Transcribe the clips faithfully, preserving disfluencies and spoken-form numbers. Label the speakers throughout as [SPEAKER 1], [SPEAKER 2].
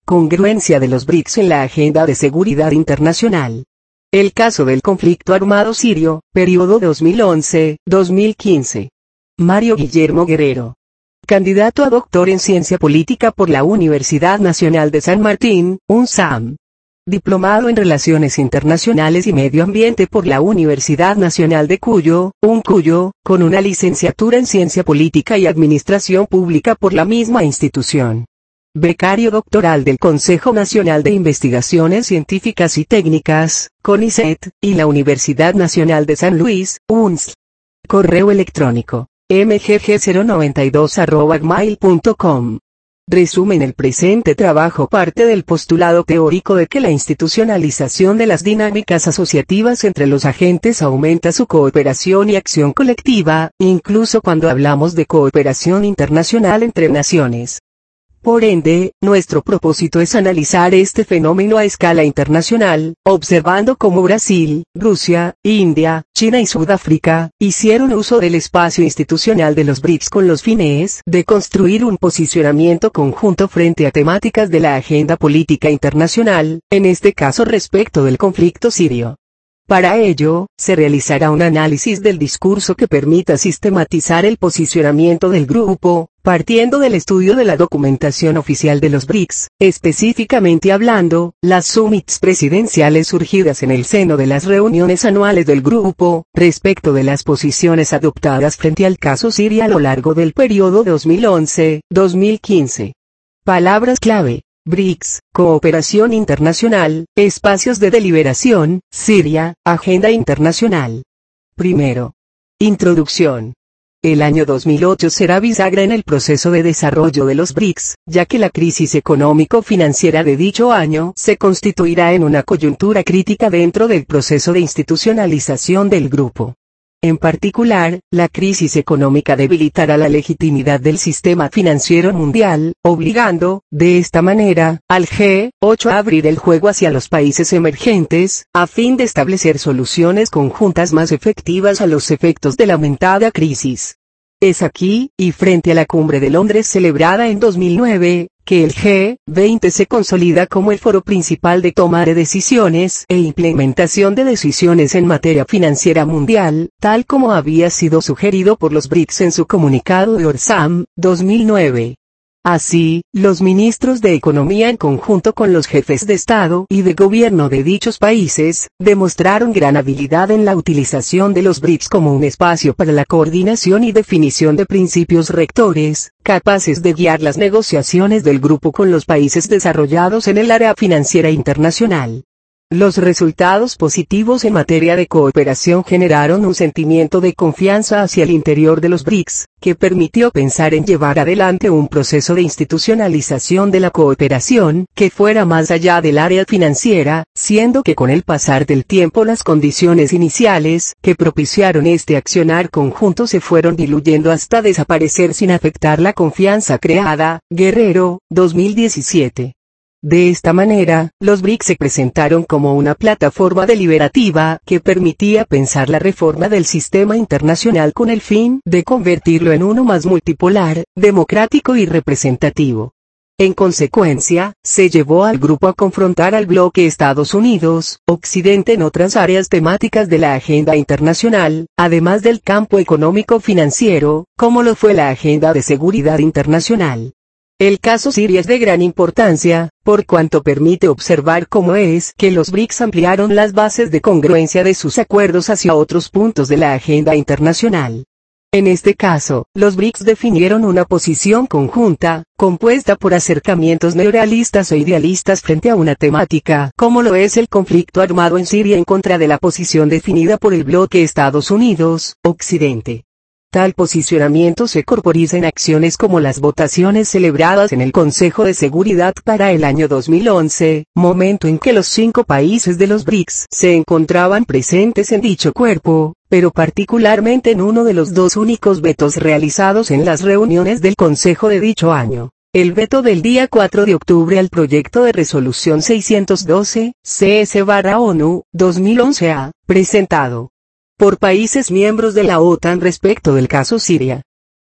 [SPEAKER 1] Congruencia de los BRICS en la agenda de seguridad internacional. El caso del conflicto armado sirio, periodo dos mil once a dos mil quince. Mario Guillermo Guerrero. Candidato a doctor en Ciencia Política por la Universidad Nacional de San Martín, UNSAM. Diplomado en Relaciones Internacionales y Medio Ambiente por la Universidad Nacional de Cuyo, UNCuyo, con una licenciatura en Ciencia Política y Administración Pública por la misma institución. Becario doctoral del Consejo Nacional de Investigaciones Científicas y Técnicas, CONICET, y la Universidad Nacional de San Luis, U N S L. Correo electrónico, m g g cero noventa y dos arroba gmail punto com. Resumen: el presente trabajo parte del postulado teórico de que la institucionalización de las dinámicas asociativas entre los agentes aumenta su cooperación y acción colectiva, incluso cuando hablamos de cooperación internacional entre naciones. Por ende, nuestro propósito es analizar este fenómeno a escala internacional, observando cómo Brasil, Rusia, India, China y Sudáfrica hicieron uso del espacio institucional de los BRICS con los fines de construir un posicionamiento conjunto frente a temáticas de la agenda política internacional, en este caso respecto del conflicto sirio. Para ello, se realizará un análisis del discurso que permita sistematizar el posicionamiento del grupo, partiendo del estudio de la documentación oficial de los BRICS, específicamente hablando, las summits presidenciales surgidas en el seno de las reuniones anuales del grupo, respecto de las posiciones adoptadas frente al caso Siria a lo largo del periodo dos mil once a dos mil quince. Palabras clave: BRICS, cooperación internacional, espacios de deliberación, Siria, agenda internacional. Primero. Introducción. El año dos mil ocho será bisagra en el proceso de desarrollo de los BRICS, ya que la crisis económico-financiera de dicho año se constituirá en una coyuntura crítica dentro del proceso de institucionalización del grupo. En particular, la crisis económica debilitará la legitimidad del sistema financiero mundial, obligando, de esta manera, al G ocho a abrir el juego hacia los países emergentes, a fin de establecer soluciones conjuntas más efectivas a los efectos de la aumentada crisis. Es aquí, y frente a la Cumbre de Londres celebrada en dos mil nueve, que el G veinte se consolida como el foro principal de toma de decisiones e implementación de decisiones en materia financiera mundial, tal como había sido sugerido por los BRICS en su comunicado de Orsam, dos mil nueve. Así, los ministros de Economía en conjunto con los jefes de Estado y de Gobierno de dichos países, demostraron gran habilidad en la utilización de los BRICS como un espacio para la coordinación y definición de principios rectores, capaces de guiar las negociaciones del grupo con los países desarrollados en el área financiera internacional. Los resultados positivos en materia de cooperación generaron un sentimiento de confianza hacia el interior de los BRICS, que permitió pensar en llevar adelante un proceso de institucionalización de la cooperación que fuera más allá del área financiera, siendo que con el pasar del tiempo las condiciones iniciales que propiciaron este accionar conjunto se fueron diluyendo hasta desaparecer sin afectar la confianza creada. Guerrero, dos mil diecisiete. De esta manera, los BRICS se presentaron como una plataforma deliberativa que permitía pensar la reforma del sistema internacional con el fin de convertirlo en uno más multipolar, democrático y representativo. En consecuencia, se llevó al grupo a confrontar al bloque Estados Unidos, Occidente en otras áreas temáticas de la agenda internacional, además del campo económico-financiero, como lo fue la agenda de seguridad internacional. El caso Siria es de gran importancia, por cuanto permite observar cómo es que los BRICS ampliaron las bases de congruencia de sus acuerdos hacia otros puntos de la agenda internacional. En este caso, los BRICS definieron una posición conjunta, compuesta por acercamientos neorrealistas o idealistas frente a una temática, como lo es el conflicto armado en Siria en contra de la posición definida por el bloque Estados Unidos, Occidente. Tal posicionamiento se corporiza en acciones como las votaciones celebradas en el Consejo de Seguridad para el año dos mil once, momento en que los cinco países de los BRICS se encontraban presentes en dicho cuerpo, pero particularmente en uno de los dos únicos vetos realizados en las reuniones del Consejo de dicho año. El veto del día cuatro de octubre al proyecto de resolución seiscientos doce, C S-O N U, dos mil once A, presentado por países miembros de la OTAN respecto del caso Siria.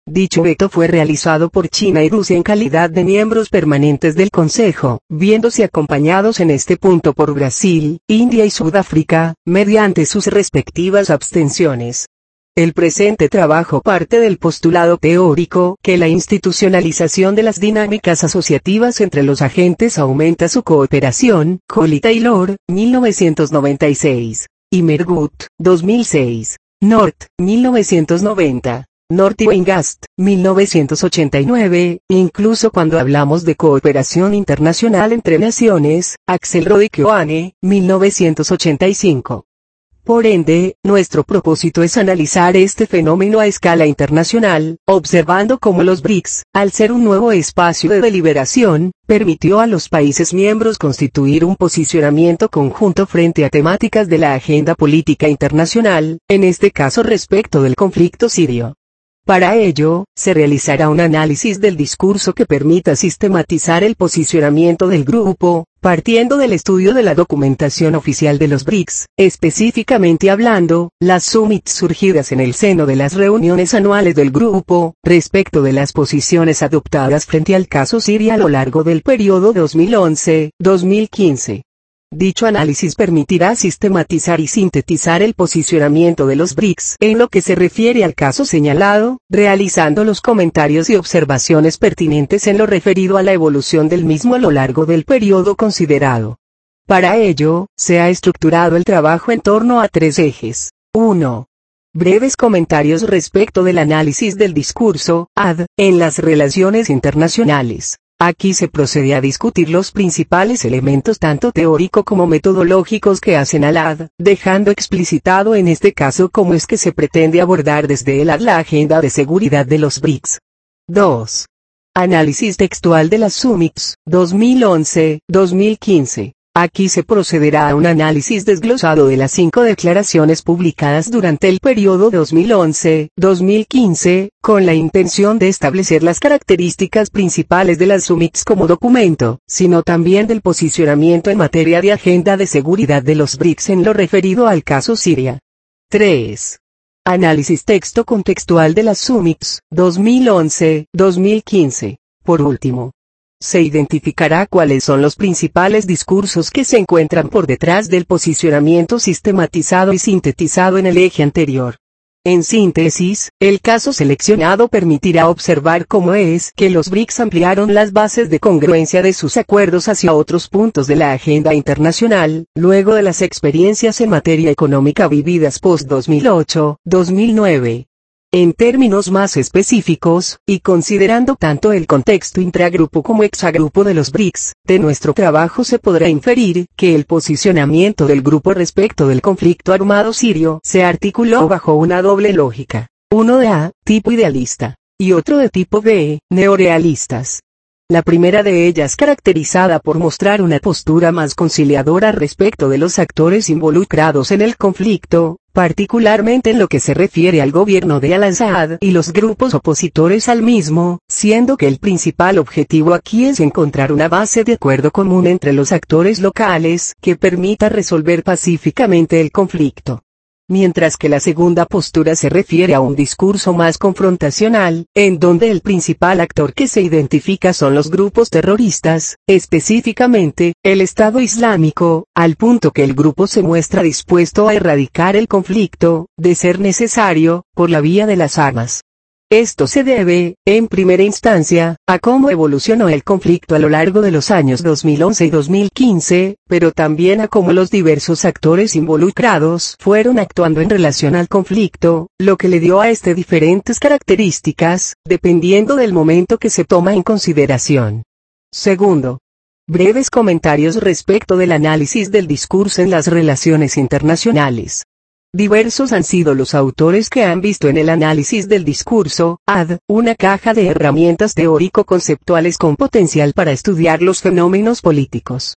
[SPEAKER 1] Dicho veto fue realizado por China y Rusia en calidad de miembros permanentes del Consejo, viéndose acompañados en este punto por Brasil, India y Sudáfrica, mediante sus respectivas abstenciones. El presente trabajo parte del postulado teórico que la institucionalización de las dinámicas asociativas entre los agentes aumenta su cooperación, Cole y Taylor, mil novecientos noventa y seis, y Mergut, dos mil seis, North, mil novecientos noventa. North y Weingast, mil novecientos ochenta y nueve, incluso cuando hablamos de cooperación internacional entre naciones, Axelrod y Keohane, mil novecientos ochenta y cinco. Por ende, nuestro propósito es analizar este fenómeno a escala internacional, observando cómo los B R I C S, al ser un nuevo espacio de deliberación, permitió a los países miembros constituir un posicionamiento conjunto frente a temáticas de la agenda política internacional, en este caso respecto del conflicto sirio. Para ello, se realizará un análisis del discurso que permita sistematizar el posicionamiento del grupo, partiendo del estudio de la documentación oficial de los B R I C S, específicamente hablando, las summits surgidas en el seno de las reuniones anuales del grupo, respecto de las posiciones adoptadas frente al caso Siria a lo largo del periodo dos mil once a dos mil quince. Dicho análisis permitirá sistematizar y sintetizar el posicionamiento de los B R I C S en lo que se refiere al caso señalado, realizando los comentarios y observaciones pertinentes en lo referido a la evolución del mismo a lo largo del periodo considerado. Para ello, se ha estructurado el trabajo en torno a tres ejes. uno. Breves comentarios respecto del análisis del discurso, A D, en las relaciones internacionales. Aquí se procede a discutir los principales elementos tanto teórico como metodológicos que hacen al A D, dejando explicitado en este caso cómo es que se pretende abordar desde el A D la agenda de seguridad de los B R I C S. dos. Análisis textual de las summits, dos mil once a dos mil quince. Aquí se procederá a un análisis desglosado de las cinco declaraciones publicadas durante el periodo dos mil once a dos mil quince, con la intención de establecer las características principales de las summits como documento, sino también del posicionamiento en materia de agenda de seguridad de los B R I C S en lo referido al caso Siria. tres. Análisis texto contextual de las summits, dos mil once a dos mil quince. Por último, se identificará cuáles son los principales discursos que se encuentran por detrás del posicionamiento sistematizado y sintetizado en el eje anterior. En síntesis, el caso seleccionado permitirá observar cómo es que los B R I C S ampliaron las bases de congruencia de sus acuerdos hacia otros puntos de la agenda internacional, luego de las experiencias en materia económica vividas post dos mil ocho a dos mil nueve. En términos más específicos, y considerando tanto el contexto intragrupo como exagrupo de los B R I C S, de nuestro trabajo se podrá inferir que el posicionamiento del grupo respecto del conflicto armado sirio se articuló bajo una doble lógica, uno de A, tipo idealista, y otro de tipo B, neorealistas. La primera de ellas caracterizada por mostrar una postura más conciliadora respecto de los actores involucrados en el conflicto, particularmente en lo que se refiere al gobierno de Al-Assad y los grupos opositores al mismo, siendo que el principal objetivo aquí es encontrar una base de acuerdo común entre los actores locales que permita resolver pacíficamente el conflicto. Mientras que la segunda postura se refiere a un discurso más confrontacional, en donde el principal actor que se identifica son los grupos terroristas, específicamente, el Estado Islámico, al punto que el grupo se muestra dispuesto a erradicar el conflicto, de ser necesario, por la vía de las armas. Esto se debe, en primera instancia, a cómo evolucionó el conflicto a lo largo de los años dos mil once y dos mil quince, pero también a cómo los diversos actores involucrados fueron actuando en relación al conflicto, lo que le dio a este diferentes características, dependiendo del momento que se toma en consideración. Segundo, breves comentarios respecto del análisis del discurso en las relaciones internacionales. Diversos han sido los autores que han visto en el análisis del discurso, A D, una caja de herramientas teórico-conceptuales con potencial para estudiar los fenómenos políticos.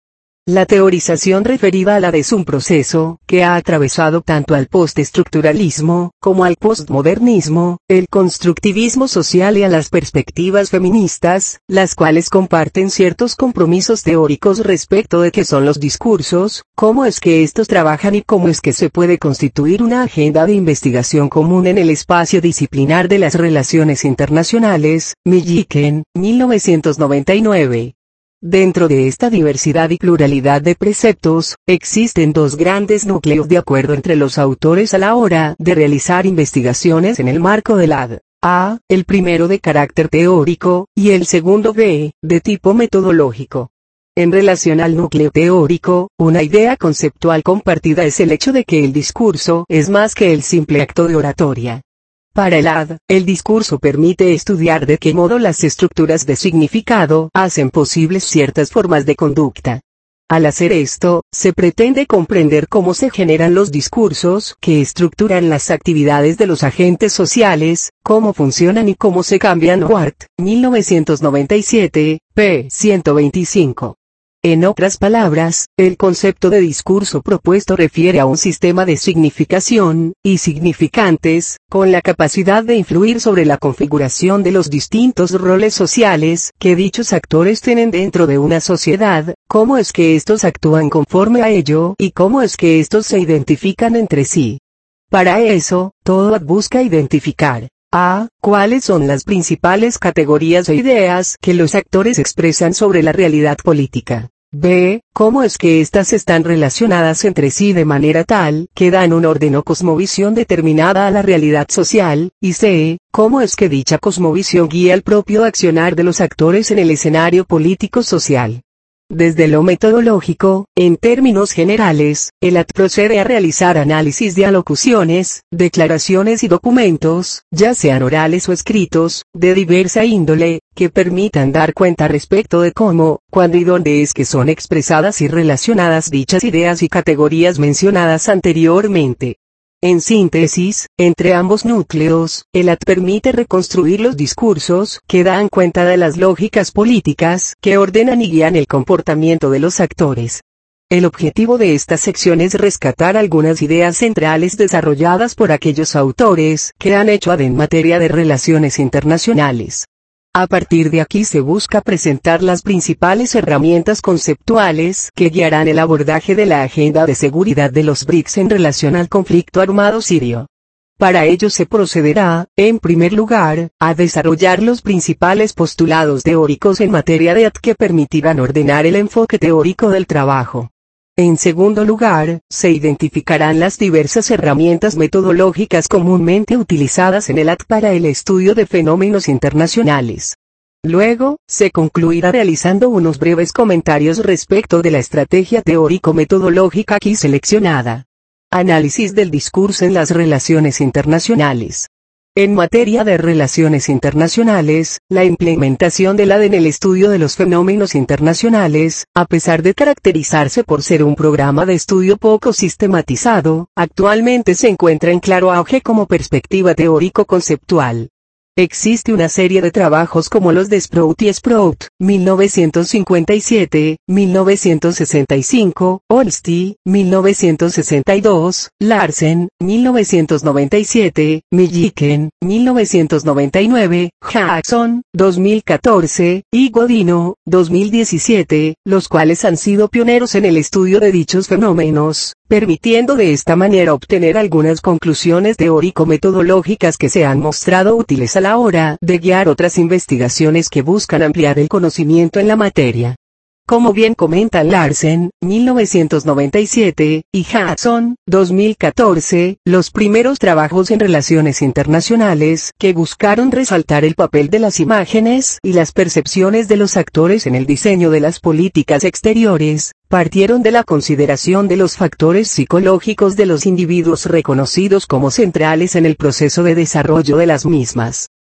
[SPEAKER 1] La teorización referida a la D es un proceso que ha atravesado tanto al postestructuralismo, como al postmodernismo, el constructivismo social y a las perspectivas feministas, las cuales comparten ciertos compromisos teóricos respecto de qué son los discursos, cómo es que estos trabajan y cómo es que se puede constituir una agenda de investigación común en el espacio disciplinar de las relaciones internacionales. Milliken, mil novecientos noventa y nueve. Dentro de esta diversidad y pluralidad de preceptos, existen dos grandes núcleos de acuerdo entre los autores a la hora de realizar investigaciones en el marco de la D. A, el primero de carácter teórico, y el segundo B, de tipo metodológico. En relación al núcleo teórico, una idea conceptual compartida es el hecho de que el discurso es más que el simple acto de oratoria. Para el A D, el discurso permite estudiar de qué modo las estructuras de significado hacen posibles ciertas formas de conducta. Al hacer esto, se pretende comprender cómo se generan los discursos que estructuran las actividades de los agentes sociales, cómo funcionan y cómo se cambian. Ward, mil novecientos noventa y siete, p. ciento veinticinco. En otras palabras, el concepto de discurso propuesto refiere a un sistema de significación y significantes, con la capacidad de influir sobre la configuración de los distintos roles sociales que dichos actores tienen dentro de una sociedad, cómo es que estos actúan conforme a ello y cómo es que estos se identifican entre sí. Para eso, todo busca identificar A. ¿Cuáles son las principales categorías e ideas que los actores expresan sobre la realidad política? B. ¿Cómo es que éstas están relacionadas entre sí de manera tal que dan un orden o cosmovisión determinada a la realidad social? Y C. ¿Cómo es que dicha cosmovisión guía el propio accionar de los actores en el escenario político-social? Desde lo metodológico, en términos generales, el A D procede a realizar análisis de alocuciones, declaraciones y documentos, ya sean orales o escritos, de diversa índole, que permitan dar cuenta respecto de cómo, cuándo y dónde es que son expresadas y relacionadas dichas ideas y categorías mencionadas anteriormente. En síntesis, entre ambos núcleos, el A D permite reconstruir los discursos que dan cuenta de las lógicas políticas que ordenan y guían el comportamiento de los actores. El objetivo de esta sección es rescatar algunas ideas centrales desarrolladas por aquellos autores que han hecho A D en materia de relaciones internacionales. A partir de aquí se busca presentar las principales herramientas conceptuales que guiarán el abordaje de la agenda de seguridad de los B R I C S en relación al conflicto armado sirio. Para ello se procederá, en primer lugar, a desarrollar los principales postulados teóricos en materia de A D que permitirán ordenar el enfoque teórico del trabajo. En segundo lugar, se identificarán las diversas herramientas metodológicas comúnmente utilizadas en el A D para el estudio de fenómenos internacionales. Luego, se concluirá realizando unos breves comentarios respecto de la estrategia teórico-metodológica aquí seleccionada. Análisis del discurso en las relaciones internacionales. En materia de relaciones internacionales, la implementación del A D en el estudio de los fenómenos internacionales, a pesar de caracterizarse por ser un programa de estudio poco sistematizado, actualmente se encuentra en claro auge como perspectiva teórico-conceptual. Existe una serie de trabajos como los de Sprout y Sprout, mil novecientos cincuenta y siete, mil novecientos sesenta y cinco, Olsztyn, mil novecientos sesenta y dos, Larsen, mil novecientos noventa y siete, Milliken, mil novecientos noventa y nueve, Jackson, dos mil catorce, y Godino, dos mil diecisiete, los cuales han sido pioneros en el estudio de dichos fenómenos, permitiendo de esta manera obtener algunas conclusiones teórico-metodológicas que se han mostrado útiles a la hora de guiar otras investigaciones que buscan ampliar el conocimiento en la materia. Como bien comentan Larsen, mil novecientos noventa y siete, y Jackson, dos mil catorce, los primeros trabajos en relaciones internacionales que buscaron resaltar el papel de las imágenes y las percepciones de los actores en el diseño de las políticas exteriores, partieron de la consideración de los factores psicológicos de los individuos reconocidos como centrales en el proceso de desarrollo de las mismas.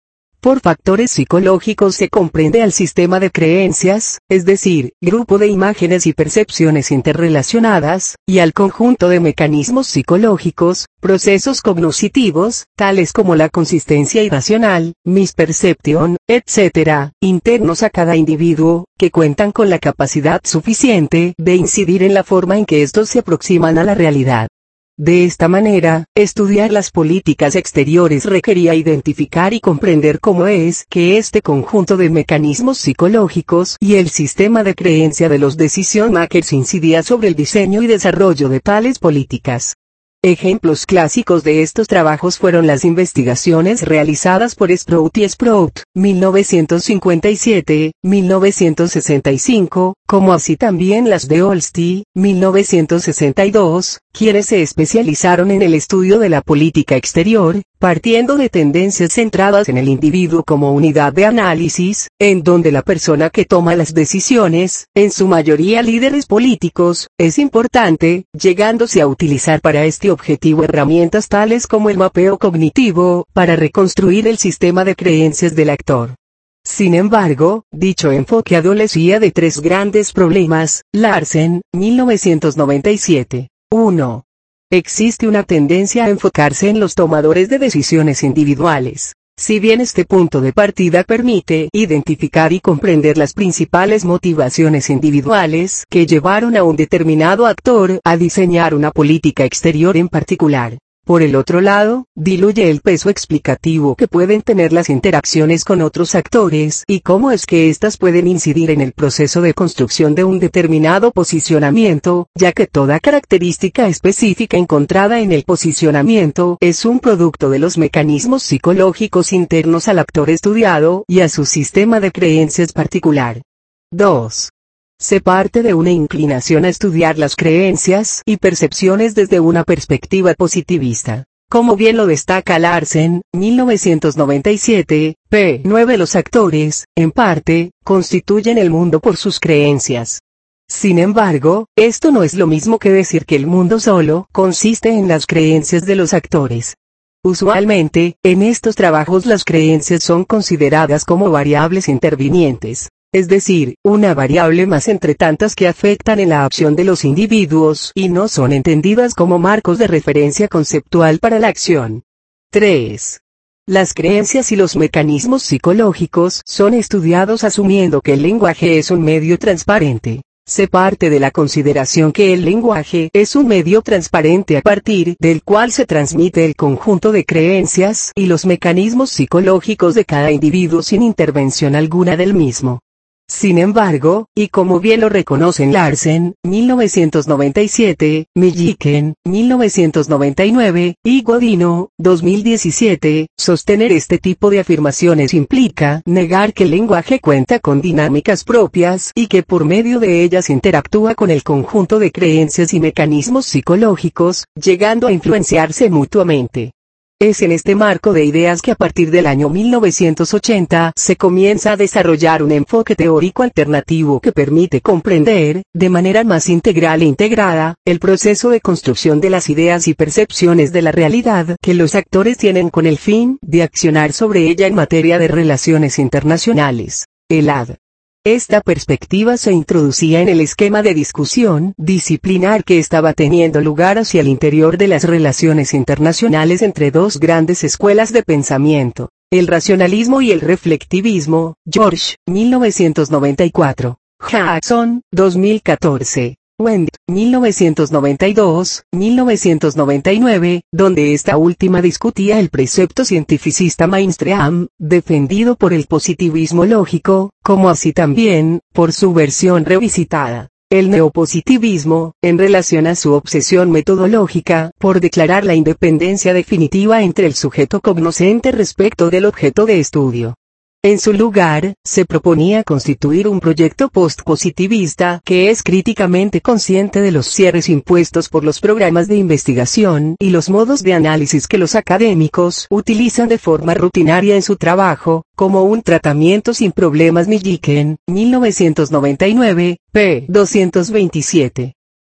[SPEAKER 1] Por factores psicológicos se comprende al sistema de creencias, es decir, grupo de imágenes y percepciones interrelacionadas, y al conjunto de mecanismos psicológicos, procesos cognitivos, tales como la consistencia irracional, mispercepción, etcétera, internos a cada individuo, que cuentan con la capacidad suficiente de incidir en la forma en que estos se aproximan a la realidad. De esta manera, estudiar las políticas exteriores requería identificar y comprender cómo es que este conjunto de mecanismos psicológicos y el sistema de creencia de los decision makers incidía sobre el diseño y desarrollo de tales políticas. Ejemplos clásicos de estos trabajos fueron las investigaciones realizadas por Sprout y Sprout, mil novecientos cincuenta y siete, mil novecientos sesenta y cinco, como así también las de Olsztyn, mil novecientos sesenta y dos, quienes se especializaron en el estudio de la política exterior, partiendo de tendencias centradas en el individuo como unidad de análisis, en donde la persona que toma las decisiones, en su mayoría líderes políticos, es importante, llegándose a utilizar para este objetivo herramientas tales como el mapeo cognitivo, para reconstruir el sistema de creencias del actor. Sin embargo, dicho enfoque adolecía de tres grandes problemas. Larsen, mil novecientos noventa y siete. uno. Existe una tendencia a enfocarse en los tomadores de decisiones individuales. Si bien este punto de partida permite identificar y comprender las principales motivaciones individuales que llevaron a un determinado actor a diseñar una política exterior en particular, por el otro lado, diluye el peso explicativo que pueden tener las interacciones con otros actores y cómo es que éstas pueden incidir en el proceso de construcción de un determinado posicionamiento, ya que toda característica específica encontrada en el posicionamiento es un producto de los mecanismos psicológicos internos al actor estudiado y a su sistema de creencias particular. dos. Se parte de una inclinación a estudiar las creencias y percepciones desde una perspectiva positivista. Como bien lo destaca Larsen, mil novecientos noventa y siete, p. nueve Los actores, en parte, constituyen el mundo por sus creencias. Sin embargo, esto no es lo mismo que decir que el mundo solo consiste en las creencias de los actores. Usualmente, en estos trabajos las creencias son consideradas como variables intervinientes. Es decir, una variable más entre tantas que afectan en la acción de los individuos y no son entendidas como marcos de referencia conceptual para la acción. tres. Las creencias y los mecanismos psicológicos son estudiados asumiendo que el lenguaje es un medio transparente. Se parte de la consideración que el lenguaje es un medio transparente a partir del cual se transmite el conjunto de creencias y los mecanismos psicológicos de cada individuo sin intervención alguna del mismo. Sin embargo, y como bien lo reconocen Larsen, mil novecientos noventa y siete, Milliken, mil novecientos noventa y nueve, y Godino, dos mil diecisiete, sostener este tipo de afirmaciones implica negar que el lenguaje cuenta con dinámicas propias y que por medio de ellas interactúa con el conjunto de creencias y mecanismos psicológicos, llegando a influenciarse mutuamente. Es en este marco de ideas que a partir del año mil novecientos ochenta se comienza a desarrollar un enfoque teórico alternativo que permite comprender, de manera más integral e integrada, el proceso de construcción de las ideas y percepciones de la realidad que los actores tienen con el fin de accionar sobre ella en materia de relaciones internacionales. El A D. Esta perspectiva se introducía en el esquema de discusión disciplinar que estaba teniendo lugar hacia el interior de las relaciones internacionales entre dos grandes escuelas de pensamiento, el racionalismo y el reflectivismo. George, mil novecientos noventa y cuatro. Jackson, dos mil catorce. Wendt, mil novecientos noventa y dos, mil novecientos noventa y nueve, donde esta última discutía el precepto cientificista mainstream, defendido por el positivismo lógico, como así también, por su versión revisitada, el neopositivismo, en relación a su obsesión metodológica, por declarar la independencia definitiva entre el sujeto cognoscente respecto del objeto de estudio. En su lugar, se proponía constituir un proyecto post-positivista que es críticamente consciente de los cierres impuestos por los programas de investigación y los modos de análisis que los académicos utilizan de forma rutinaria en su trabajo, como un tratamiento sin problemas. Milliken, mil novecientos noventa y nueve, p. doscientos veintisiete.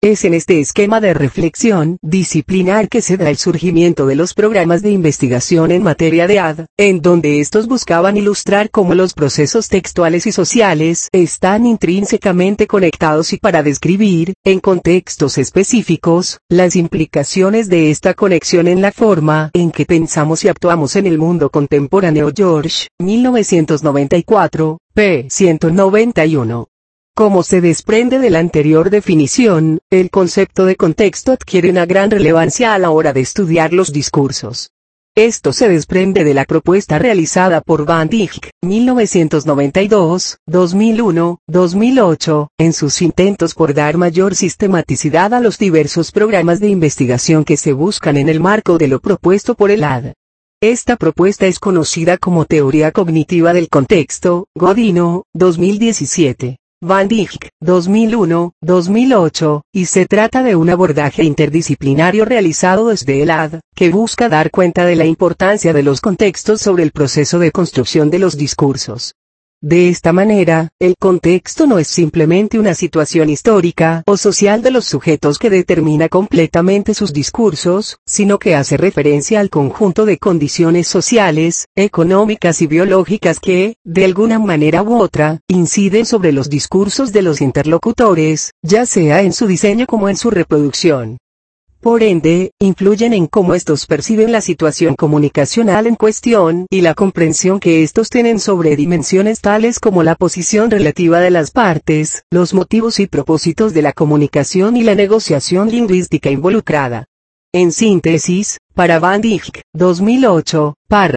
[SPEAKER 1] Es en este esquema de reflexión disciplinar que se da el surgimiento de los programas de investigación en materia de A D, en donde estos buscaban ilustrar cómo los procesos textuales y sociales están intrínsecamente conectados y para describir, en contextos específicos, las implicaciones de esta conexión en la forma en que pensamos y actuamos en el mundo contemporáneo. George, mil novecientos noventa y cuatro, p. ciento noventa y uno. Como se desprende de la anterior definición, el concepto de contexto adquiere una gran relevancia a la hora de estudiar los discursos. Esto se desprende de la propuesta realizada por Van Dijk, mil novecientos noventa y dos, dos mil uno, dos mil ocho, en sus intentos por dar mayor sistematicidad a los diversos programas de investigación que se buscan en el marco de lo propuesto por el A D. Esta propuesta es conocida como teoría cognitiva del contexto, Godino, dos mil diecisiete. Van Dijk, dos mil uno, dos mil ocho, y se trata de un abordaje interdisciplinario realizado desde el A D, que busca dar cuenta de la importancia de los contextos sobre el proceso de construcción de los discursos. De esta manera, el contexto no es simplemente una situación histórica o social de los sujetos que determina completamente sus discursos, sino que hace referencia al conjunto de condiciones sociales, económicas y biológicas que, de alguna manera u otra, inciden sobre los discursos de los interlocutores, ya sea en su diseño como en su reproducción. Por ende, influyen en cómo estos perciben la situación comunicacional en cuestión y la comprensión que estos tienen sobre dimensiones tales como la posición relativa de las partes, los motivos y propósitos de la comunicación y la negociación lingüística involucrada. En síntesis, para Van Dijk, dos mil ocho, par.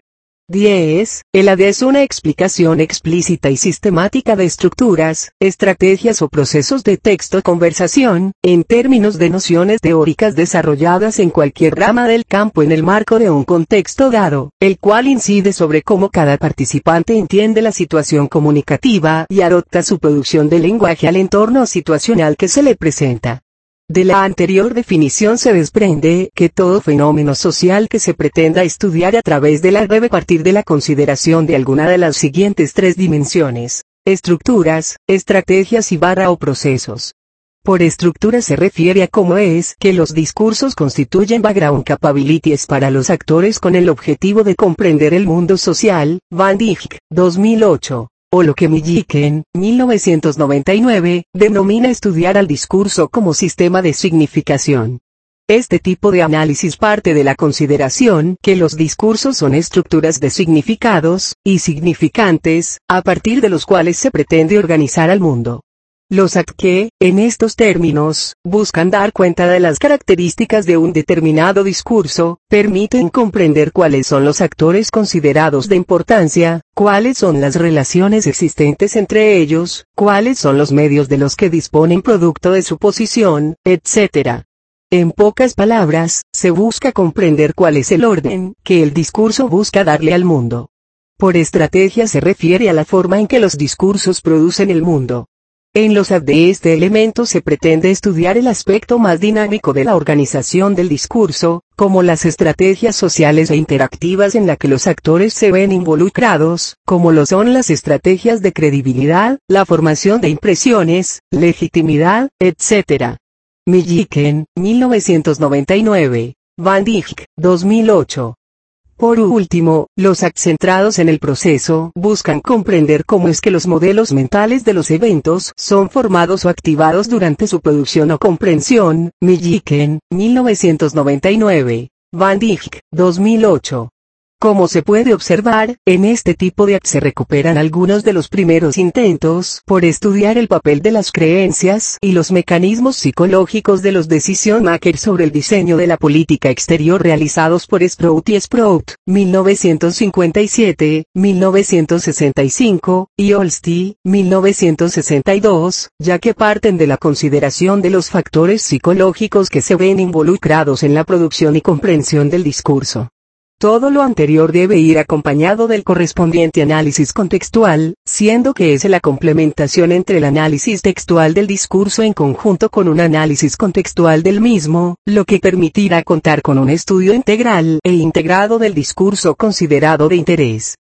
[SPEAKER 1] diez, el A D es una explicación explícita y sistemática de estructuras, estrategias o procesos de texto-conversación, en términos de nociones teóricas desarrolladas en cualquier rama del campo en el marco de un contexto dado, el cual incide sobre cómo cada participante entiende la situación comunicativa y adopta su producción de lenguaje al entorno situacional que se le presenta. De la anterior definición se desprende que todo fenómeno social que se pretenda estudiar a través de la debe partir de la consideración de alguna de las siguientes tres dimensiones: estructuras, estrategias y barra o procesos. Por estructura se refiere a cómo es que los discursos constituyen background capabilities para los actores con el objetivo de comprender el mundo social, Van Dijk, dos mil ocho. O lo que Milliken, mil novecientos noventa y nueve, denomina estudiar al discurso como sistema de significación. Este tipo de análisis parte de la consideración que los discursos son estructuras de significados y significantes, a partir de los cuales se pretende organizar al mundo. Los A D que, en estos términos, buscan dar cuenta de las características de un determinado discurso, permiten comprender cuáles son los actores considerados de importancia, cuáles son las relaciones existentes entre ellos, cuáles son los medios de los que disponen producto de su posición, etcétera. En pocas palabras, se busca comprender cuál es el orden que el discurso busca darle al mundo. Por estrategia se refiere a la forma en que los discursos producen el mundo. En los A D de este elemento se pretende estudiar el aspecto más dinámico de la organización del discurso, como las estrategias sociales e interactivas en la que los actores se ven involucrados, como lo son las estrategias de credibilidad, la formación de impresiones, legitimidad, etcétera. Milliken, mil novecientos noventa y nueve, Van Dijk, dos mil ocho. Por último, los A D centrados en el proceso buscan comprender cómo es que los modelos mentales de los eventos son formados o activados durante su producción o comprensión. Milliken, mil novecientos noventa y nueve, Van Dijk, dos mil ocho. Como se puede observar, en este tipo de A D se recuperan algunos de los primeros intentos por estudiar el papel de las creencias y los mecanismos psicológicos de los decision makers sobre el diseño de la política exterior realizados por Sprout y Sprout, mil novecientos cincuenta y siete, mil novecientos sesenta y cinco, y Olsztyn, mil novecientos sesenta y dos, ya que parten de la consideración de los factores psicológicos que se ven involucrados en la producción y comprensión del discurso. Todo lo anterior debe ir acompañado del correspondiente análisis contextual, siendo que es la complementación entre el análisis textual del discurso en conjunto con un análisis contextual del mismo, lo que permitirá contar con un estudio integral e integrado del discurso considerado de interés.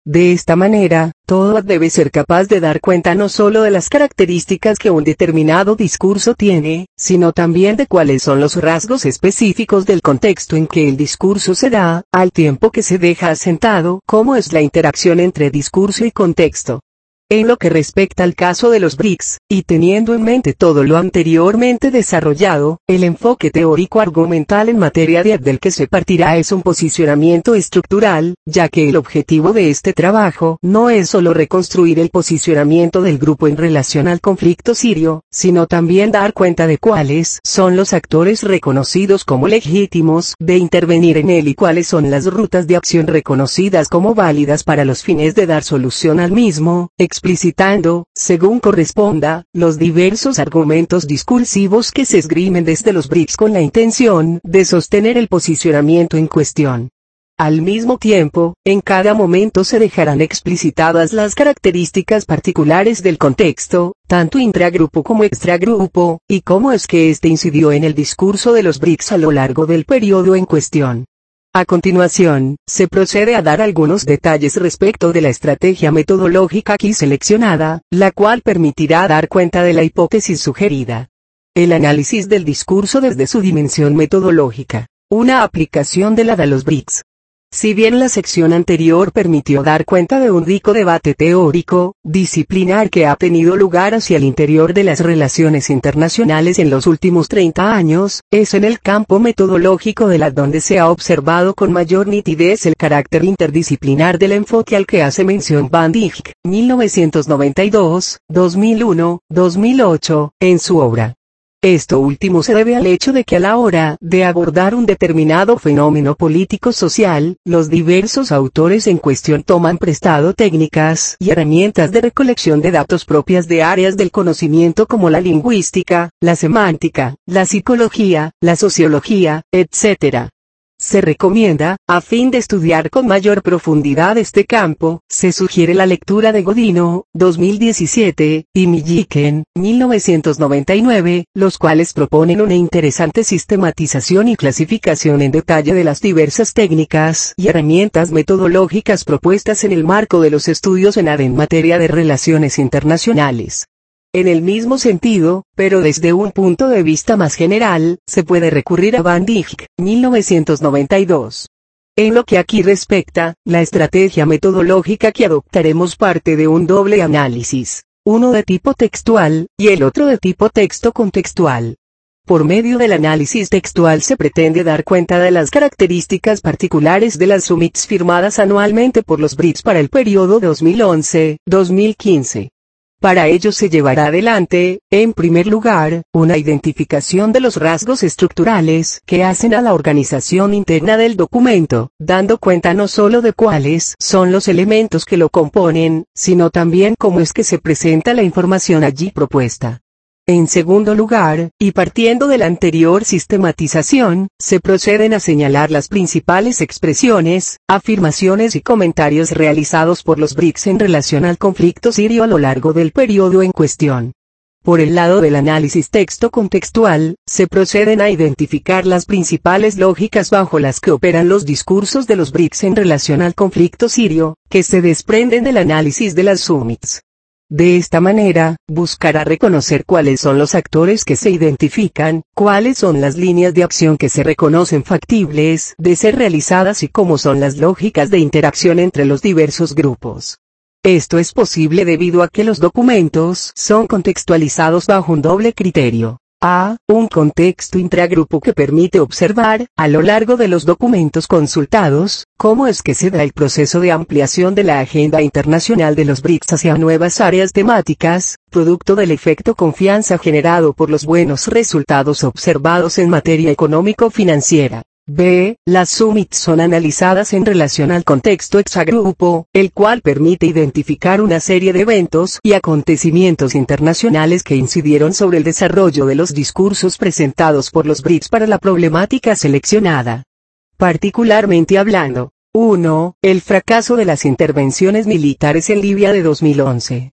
[SPEAKER 1] De esta manera, todo debe ser capaz de dar cuenta no solo de las características que un determinado discurso tiene, sino también de cuáles son los rasgos específicos del contexto en que el discurso se da, al tiempo que se deja asentado cómo es la interacción entre discurso y contexto. En lo que respecta al caso de los B R I C S, y teniendo en mente todo lo anteriormente desarrollado, el enfoque teórico-argumental en materia de del que se partirá es un posicionamiento estructural, ya que el objetivo de este trabajo no es solo reconstruir el posicionamiento del grupo en relación al conflicto sirio, sino también dar cuenta de cuáles son los actores reconocidos como legítimos de intervenir en él y cuáles son las rutas de acción reconocidas como válidas para los fines de dar solución al mismo, explicitando, según corresponda, los diversos argumentos discursivos que se esgrimen desde los B R I C S con la intención de sostener el posicionamiento en cuestión. Al mismo tiempo, en cada momento se dejarán explicitadas las características particulares del contexto, tanto intragrupo como extragrupo, y cómo es que éste incidió en el discurso de los B R I C S a lo largo del periodo en cuestión. A continuación, se procede a dar algunos detalles respecto de la estrategia metodológica aquí seleccionada, la cual permitirá dar cuenta de la hipótesis sugerida. El análisis del discurso desde su dimensión metodológica. Una aplicación de la de los B R I C S. Si bien la sección anterior permitió dar cuenta de un rico debate teórico, disciplinar que ha tenido lugar hacia el interior de las relaciones internacionales en los últimos treinta años, es en el campo metodológico de la donde se ha observado con mayor nitidez el carácter interdisciplinar del enfoque al que hace mención Van Dijk, mil novecientos noventa y dos, dos mil uno, dos mil ocho, en su obra. Esto último se debe al hecho de que a la hora de abordar un determinado fenómeno político-social, los diversos autores en cuestión toman prestado técnicas y herramientas de recolección de datos propias de áreas del conocimiento como la lingüística, la semántica, la psicología, la sociología, etcétera. Se recomienda, a fin de estudiar con mayor profundidad este campo, se sugiere la lectura de Godino, dos mil diecisiete, y Milliken, mil novecientos noventa y nueve, los cuales proponen una interesante sistematización y clasificación en detalle de las diversas técnicas y herramientas metodológicas propuestas en el marco de los estudios en A D en materia de relaciones internacionales. En el mismo sentido, pero desde un punto de vista más general, se puede recurrir a Van Dijk, mil novecientos noventa y dos. En lo que aquí respecta, la estrategia metodológica que adoptaremos parte de un doble análisis, uno de tipo textual, y el otro de tipo texto contextual. Por medio del análisis textual se pretende dar cuenta de las características particulares de las summits firmadas anualmente por los B R I C S para el periodo dos mil once a dos mil quince. Para ello se llevará adelante, en primer lugar, una identificación de los rasgos estructurales que hacen a la organización interna del documento, dando cuenta no solo de cuáles son los elementos que lo componen, sino también cómo es que se presenta la información allí propuesta. En segundo lugar, y partiendo de la anterior sistematización, se proceden a señalar las principales expresiones, afirmaciones y comentarios realizados por los B R I C S en relación al conflicto sirio a lo largo del periodo en cuestión. Por el lado del análisis texto-contextual, se proceden a identificar las principales lógicas bajo las que operan los discursos de los B R I C S en relación al conflicto sirio, que se desprenden del análisis de las summits. De esta manera, buscará reconocer cuáles son los actores que se identifican, cuáles son las líneas de acción que se reconocen factibles de ser realizadas y cómo son las lógicas de interacción entre los diversos grupos. Esto es posible debido a que los documentos son contextualizados bajo un doble criterio. A. Un contexto intragrupo que permite observar, a lo largo de los documentos consultados, cómo es que se da el proceso de ampliación de la agenda internacional de los B R I C S hacia nuevas áreas temáticas, producto del efecto confianza generado por los buenos resultados observados en materia económico-financiera. B. Las summits son analizadas en relación al contexto exagrupo, el cual permite identificar una serie de eventos y acontecimientos internacionales que incidieron sobre el desarrollo de los discursos presentados por los B R I C S para la problemática seleccionada. Particularmente hablando. uno. El fracaso de las intervenciones militares en Libia de dos mil once.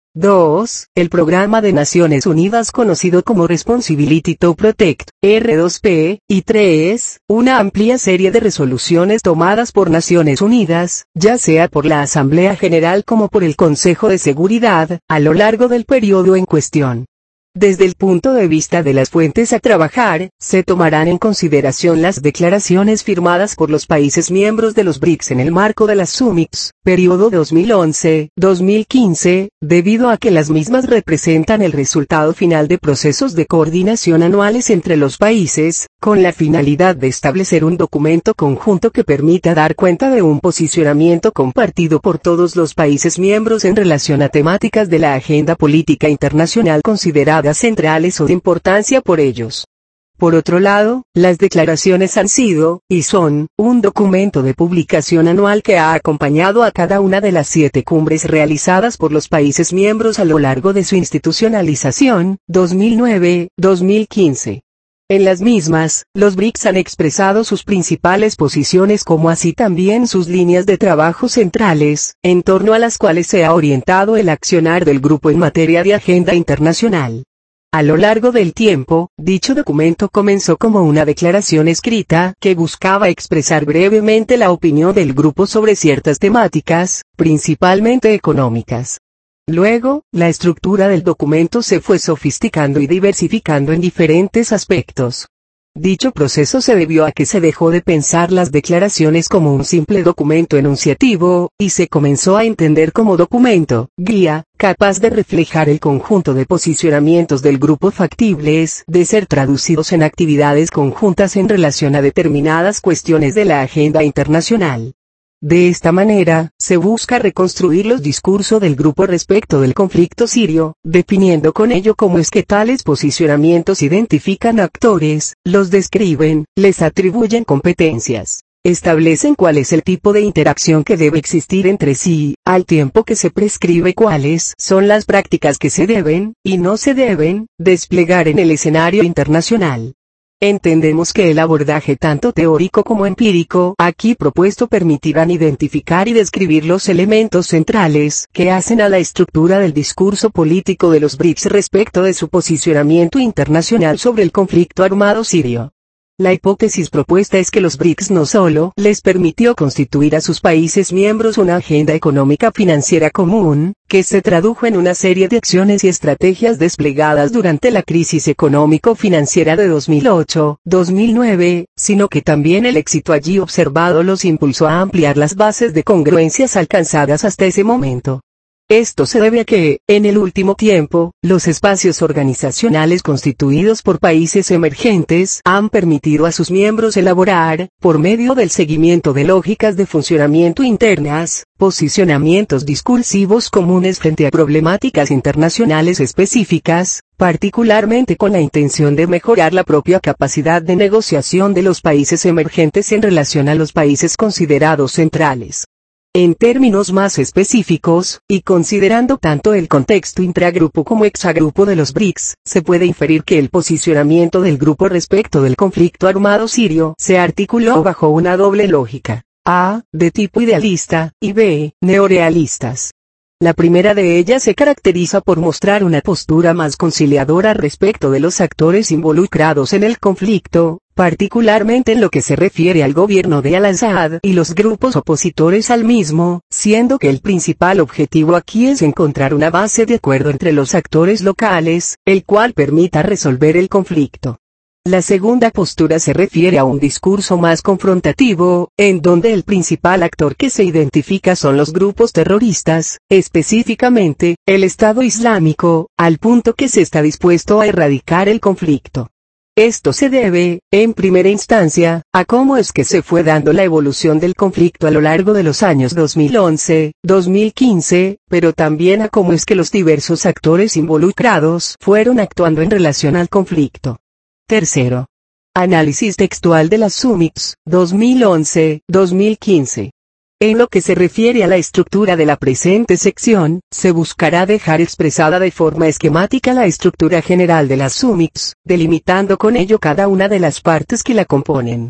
[SPEAKER 1] dos. El Programa de Naciones Unidas conocido como Responsibility to Protect, R dos P, y tres. Una amplia serie de resoluciones tomadas por Naciones Unidas, ya sea por la Asamblea General como por el Consejo de Seguridad, a lo largo del periodo en cuestión. Desde el punto de vista de las fuentes a trabajar, se tomarán en consideración las declaraciones firmadas por los países miembros de los B R I C S en el marco de las summits, periodo dos mil once a dos mil quince, debido a que las mismas representan el resultado final de procesos de coordinación anuales entre los países, con la finalidad de establecer un documento conjunto que permita dar cuenta de un posicionamiento compartido por todos los países miembros en relación a temáticas de la agenda política internacional consideradas centrales o de importancia por ellos. Por otro lado, las declaraciones han sido, y son, un documento de publicación anual que ha acompañado a cada una de las siete cumbres realizadas por los países miembros a lo largo de su institucionalización, dos mil nueve a dos mil quince. En las mismas, los B R I C S han expresado sus principales posiciones como así también sus líneas de trabajo centrales, en torno a las cuales se ha orientado el accionar del grupo en materia de agenda internacional. A lo largo del tiempo, dicho documento comenzó como una declaración escrita que buscaba expresar brevemente la opinión del grupo sobre ciertas temáticas, principalmente económicas. Luego, la estructura del documento se fue sofisticando y diversificando en diferentes aspectos. Dicho proceso se debió a que se dejó de pensar las declaraciones como un simple documento enunciativo, y se comenzó a entender como documento, guía, capaz de reflejar el conjunto de posicionamientos del grupo factibles de ser traducidos en actividades conjuntas en relación a determinadas cuestiones de la agenda internacional. De esta manera, se busca reconstruir los discursos del grupo respecto del conflicto sirio, definiendo con ello cómo es que tales posicionamientos identifican actores, los describen, les atribuyen competencias, establecen cuál es el tipo de interacción que debe existir entre sí, al tiempo que se prescribe cuáles son las prácticas que se deben, y no se deben, desplegar en el escenario internacional. Entendemos que el abordaje tanto teórico como empírico aquí propuesto permitirán identificar y describir los elementos centrales que hacen a la estructura del discurso político de los B R I C S respecto de su posicionamiento internacional sobre el conflicto armado sirio. La hipótesis propuesta es que los B R I C S no solo les permitió constituir a sus países miembros una agenda económica financiera común, que se tradujo en una serie de acciones y estrategias desplegadas durante la crisis económico-financiera de dos mil ocho a dos mil nueve, sino que también el éxito allí observado los impulsó a ampliar las bases de congruencias alcanzadas hasta ese momento. Esto se debe a que, en el último tiempo, los espacios organizacionales constituidos por países emergentes han permitido a sus miembros elaborar, por medio del seguimiento de lógicas de funcionamiento internas, posicionamientos discursivos comunes frente a problemáticas internacionales específicas, particularmente con la intención de mejorar la propia capacidad de negociación de los países emergentes en relación a los países considerados centrales. En términos más específicos, y considerando tanto el contexto intragrupo como exagrupo de los B R I C S, se puede inferir que el posicionamiento del grupo respecto del conflicto armado sirio se articuló bajo una doble lógica, A, de tipo idealista, y B, neorealistas. La primera de ellas se caracteriza por mostrar una postura más conciliadora respecto de los actores involucrados en el conflicto, particularmente en lo que se refiere al gobierno de Al-Assad y los grupos opositores al mismo, siendo que el principal objetivo aquí es encontrar una base de acuerdo entre los actores locales, el cual permita resolver el conflicto. La segunda postura se refiere a un discurso más confrontativo, en donde el principal actor que se identifica son los grupos terroristas, específicamente, el Estado Islámico, al punto que se está dispuesto a erradicar el conflicto. Esto se debe, en primera instancia, a cómo es que se fue dando la evolución del conflicto a lo largo de los años dos mil once a dos mil quince, pero también a cómo es que los diversos actores involucrados fueron actuando en relación al conflicto. Tercero. Análisis textual de las summits, dos mil once a dos mil quince. En lo que se refiere a la estructura de la presente sección, se buscará dejar expresada de forma esquemática la estructura general de las summits, delimitando con ello cada una de las partes que la componen.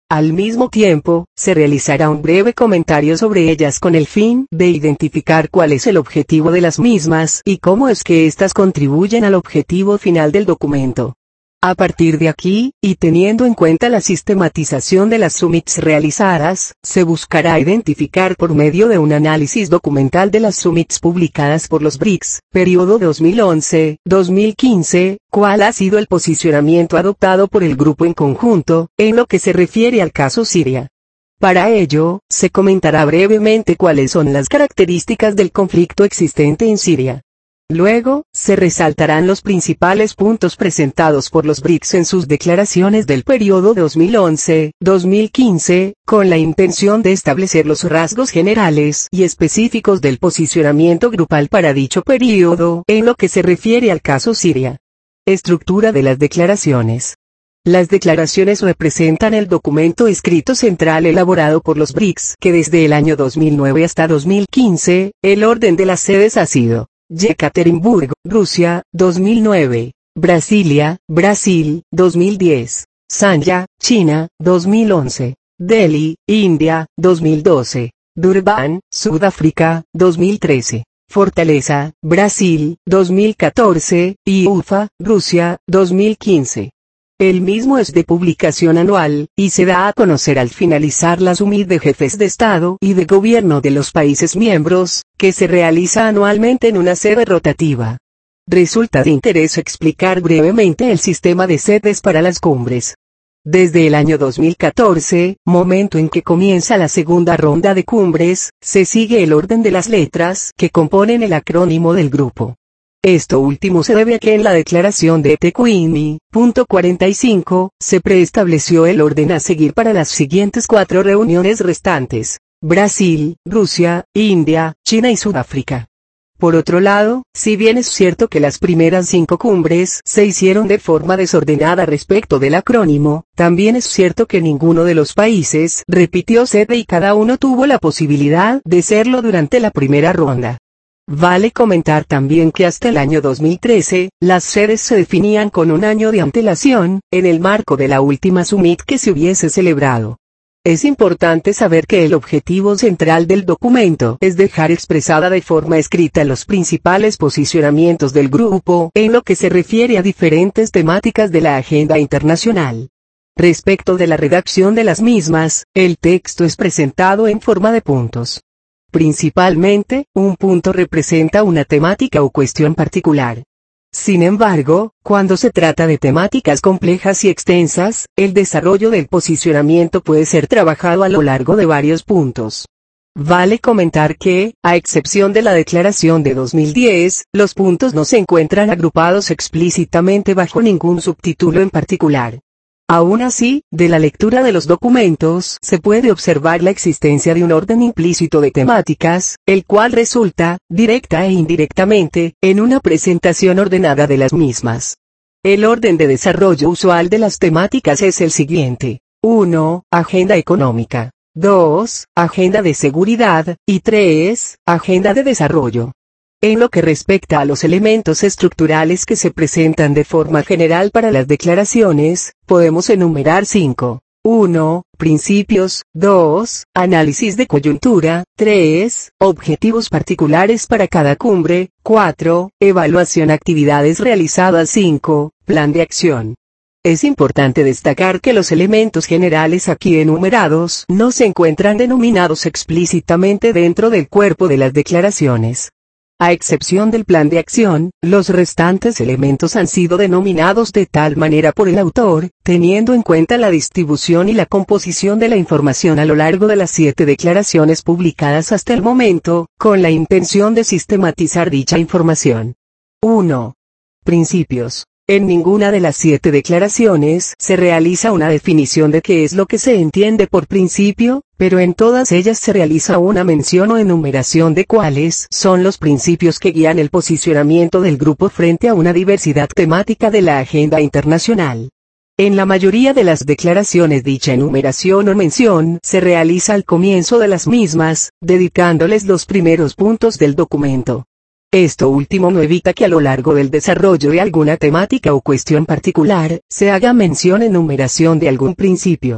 [SPEAKER 1] Al mismo tiempo, se realizará un breve comentario sobre ellas con el fin de identificar cuál es el objetivo de las mismas y cómo es que éstas contribuyen al objetivo final del documento. A partir de aquí, y teniendo en cuenta la sistematización de las summits realizadas, se buscará identificar por medio de un análisis documental de las summits publicadas por los B R I C S, periodo dos mil once a dos mil quince, cuál ha sido el posicionamiento adoptado por el grupo en conjunto, en lo que se refiere al caso Siria. Para ello, se comentará brevemente cuáles son las características del conflicto existente en Siria. Luego, se resaltarán los principales puntos presentados por los B R I C S en sus declaraciones del periodo dos mil once a dos mil quince, con la intención de establecer los rasgos generales y específicos del posicionamiento grupal para dicho periodo, en lo que se refiere al caso Siria. Estructura de las declaraciones. Las declaraciones representan el documento escrito central elaborado por los B R I C S, que desde el año dos mil nueve hasta dos mil quince, el orden de las sedes ha sido: Yekaterinburgo, Rusia, dos mil nueve; Brasilia, Brasil, dos mil diez; Sanya, China, dos mil once; Delhi, India, dos mil doce; Durban, Sudáfrica, dos mil trece; Fortaleza, Brasil, dos mil catorce, y Ufa, Rusia, dos mil quince. El mismo es de publicación anual, y se da a conocer al finalizar la Summit de Jefes de Estado y de Gobierno de los países miembros, que se realiza anualmente en una sede rotativa. Resulta de interés explicar brevemente el sistema de sedes para las cumbres. Desde el año dos mil catorce, momento en que comienza la segunda ronda de cumbres, se sigue el orden de las letras que componen el acrónimo del grupo. Esto último se debe a que en la declaración de Tecuini, punto cuarenta y cinco, se preestableció el orden a seguir para las siguientes cuatro reuniones restantes: Brasil, Rusia, India, China y Sudáfrica. Por otro lado, si bien es cierto que las primeras cinco cumbres se hicieron de forma desordenada respecto del acrónimo, también es cierto que ninguno de los países repitió sede y cada uno tuvo la posibilidad de serlo durante la primera ronda. Vale comentar también que hasta el año dos mil trece, las sedes se definían con un año de antelación, en el marco de la última Summit que se hubiese celebrado. Es importante saber que el objetivo central del documento es dejar expresada de forma escrita los principales posicionamientos del grupo en lo que se refiere a diferentes temáticas de la agenda internacional. Respecto de la redacción de las mismas, el texto es presentado en forma de puntos. Principalmente, un punto representa una temática o cuestión particular. Sin embargo, cuando se trata de temáticas complejas y extensas, el desarrollo del posicionamiento puede ser trabajado a lo largo de varios puntos. Vale comentar que, a excepción de la declaración de dos mil diez, los puntos no se encuentran agrupados explícitamente bajo ningún subtítulo en particular. Aún así, de la lectura de los documentos se puede observar la existencia de un orden implícito de temáticas, el cual resulta, directa e indirectamente, en una presentación ordenada de las mismas. El orden de desarrollo usual de las temáticas es el siguiente: uno. Agenda económica; dos. Agenda de seguridad; y tres. Agenda de desarrollo. En lo que respecta a los elementos estructurales que se presentan de forma general para las declaraciones, podemos enumerar cinco. uno. Principios; dos. Análisis de coyuntura; tres. Objetivos particulares para cada cumbre; cuatro. Evaluación actividades realizadas; cinco. Plan de acción. Es importante destacar que los elementos generales aquí enumerados no se encuentran denominados explícitamente dentro del cuerpo de las declaraciones. A excepción del plan de acción, los restantes elementos han sido denominados de tal manera por el autor, teniendo en cuenta la distribución y la composición de la información a lo largo de las siete declaraciones publicadas hasta el momento, con la intención de sistematizar dicha información. uno. Principios. En ninguna de las siete declaraciones se realiza una definición de qué es lo que se entiende por principio, pero en todas ellas se realiza una mención o enumeración de cuáles son los principios que guían el posicionamiento del grupo frente a una diversidad temática de la agenda internacional. En la mayoría de las declaraciones dicha enumeración o mención se realiza al comienzo de las mismas, dedicándoles los primeros puntos del documento. Esto último no evita que a lo largo del desarrollo de alguna temática o cuestión particular, se haga mención o enumeración de algún principio.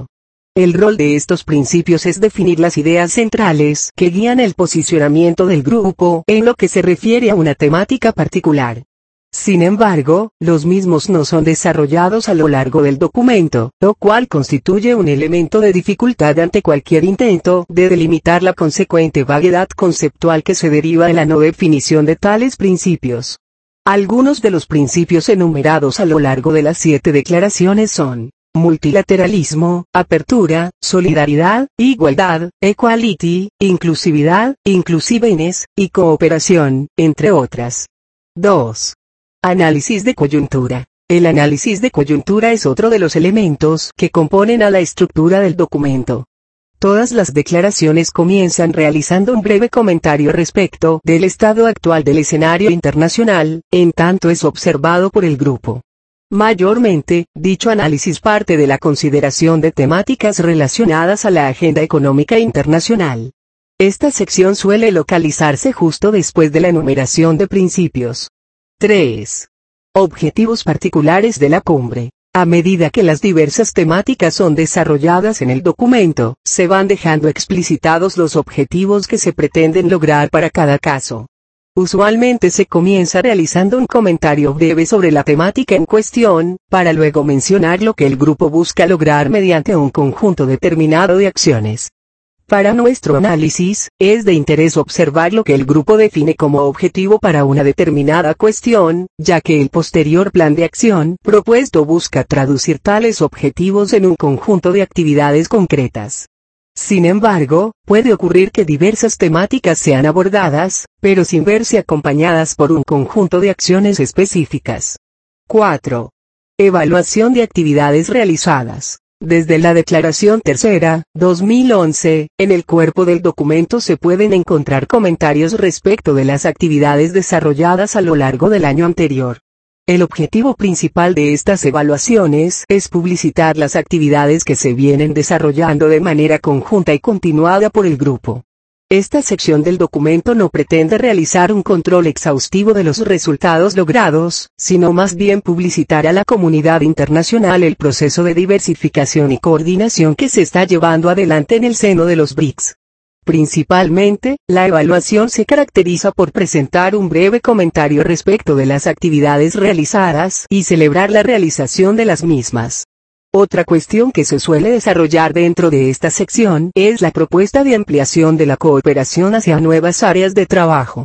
[SPEAKER 1] El rol de estos principios es definir las ideas centrales que guían el posicionamiento del grupo en lo que se refiere a una temática particular. Sin embargo, los mismos no son desarrollados a lo largo del documento, lo cual constituye un elemento de dificultad ante cualquier intento de delimitar la consecuente vaguedad conceptual que se deriva de la no definición de tales principios. Algunos de los principios enumerados a lo largo de las siete declaraciones son: multilateralismo, apertura, solidaridad, igualdad, equality, inclusividad, inclusiveness, y cooperación, entre otras. dos. Análisis de coyuntura. El análisis de coyuntura es otro de los elementos que componen a la estructura del documento. Todas las declaraciones comienzan realizando un breve comentario respecto del estado actual del escenario internacional, en tanto es observado por el grupo. Mayormente, dicho análisis parte de la consideración de temáticas relacionadas a la agenda económica internacional. Esta sección suele localizarse justo después de la enumeración de principios. tres. Objetivos particulares de la cumbre. A medida que las diversas temáticas son desarrolladas en el documento, se van dejando explicitados los objetivos que se pretenden lograr para cada caso. Usualmente se comienza realizando un comentario breve sobre la temática en cuestión, para luego mencionar lo que el grupo busca lograr mediante un conjunto determinado de acciones. Para nuestro análisis, es de interés observar lo que el grupo define como objetivo para una determinada cuestión, ya que el posterior plan de acción propuesto busca traducir tales objetivos en un conjunto de actividades concretas. Sin embargo, puede ocurrir que diversas temáticas sean abordadas, pero sin verse acompañadas por un conjunto de acciones específicas. cuatro. Evaluación de actividades realizadas. Desde la Declaración Tercera, dos mil once, en el cuerpo del documento se pueden encontrar comentarios respecto de las actividades desarrolladas a lo largo del año anterior. El objetivo principal de estas evaluaciones es publicitar las actividades que se vienen desarrollando de manera conjunta y continuada por el grupo. Esta sección del documento no pretende realizar un control exhaustivo de los resultados logrados, sino más bien publicitar a la comunidad internacional el proceso de diversificación y coordinación que se está llevando adelante en el seno de los B R I C S. Principalmente, la evaluación se caracteriza por presentar un breve comentario respecto de las actividades realizadas y celebrar la realización de las mismas. Otra cuestión que se suele desarrollar dentro de esta sección es la propuesta de ampliación de la cooperación hacia nuevas áreas de trabajo.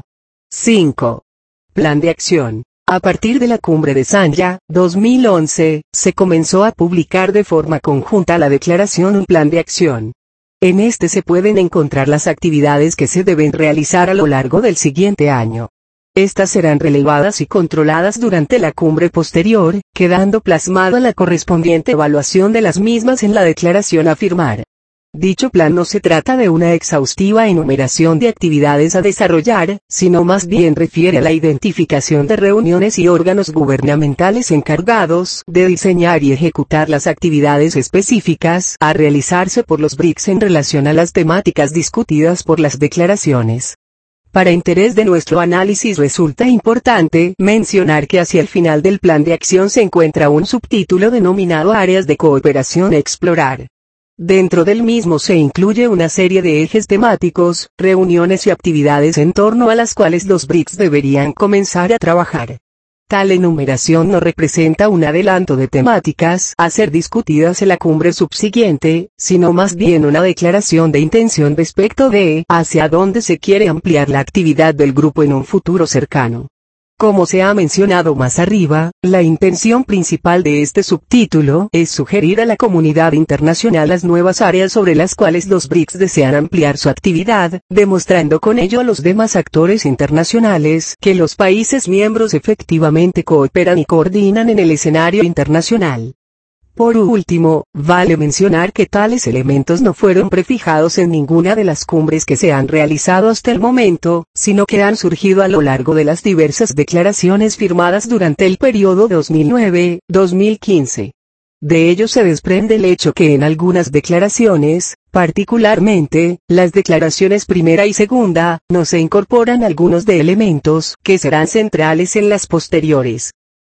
[SPEAKER 1] cinco. Plan de acción. A partir de la cumbre de Sanya, dos mil once, se comenzó a publicar de forma conjunta la declaración Un Plan de Acción. En este se pueden encontrar las actividades que se deben realizar a lo largo del siguiente año. Estas serán relevadas y controladas durante la cumbre posterior, quedando plasmada la correspondiente evaluación de las mismas en la declaración a firmar. Dicho plan no se trata de una exhaustiva enumeración de actividades a desarrollar, sino más bien refiere a la identificación de reuniones y órganos gubernamentales encargados de diseñar y ejecutar las actividades específicas a realizarse por los B R I C S en relación a las temáticas discutidas por las declaraciones. Para interés de nuestro análisis resulta importante mencionar que hacia el final del plan de acción se encuentra un subtítulo denominado Áreas de Cooperación a Explorar. Dentro del mismo se incluye una serie de ejes temáticos, reuniones y actividades en torno a las cuales los B R I C S deberían comenzar a trabajar. Tal enumeración no representa un adelanto de temáticas a ser discutidas en la cumbre subsiguiente, sino más bien una declaración de intención respecto de hacia dónde se quiere ampliar la actividad del grupo en un futuro cercano. Como se ha mencionado más arriba, la intención principal de este subtítulo es sugerir a la comunidad internacional las nuevas áreas sobre las cuales los B R I C S desean ampliar su actividad, demostrando con ello a los demás actores internacionales que los países miembros efectivamente cooperan y coordinan en el escenario internacional. Por último, vale mencionar que tales elementos no fueron prefijados en ninguna de las cumbres que se han realizado hasta el momento, sino que han surgido a lo largo de las diversas declaraciones firmadas durante el periodo dos mil nueve a dos mil quince. De ello se desprende el hecho que en algunas declaraciones, particularmente, las declaraciones primera y segunda, no se incorporan algunos de elementos que serán centrales en las posteriores.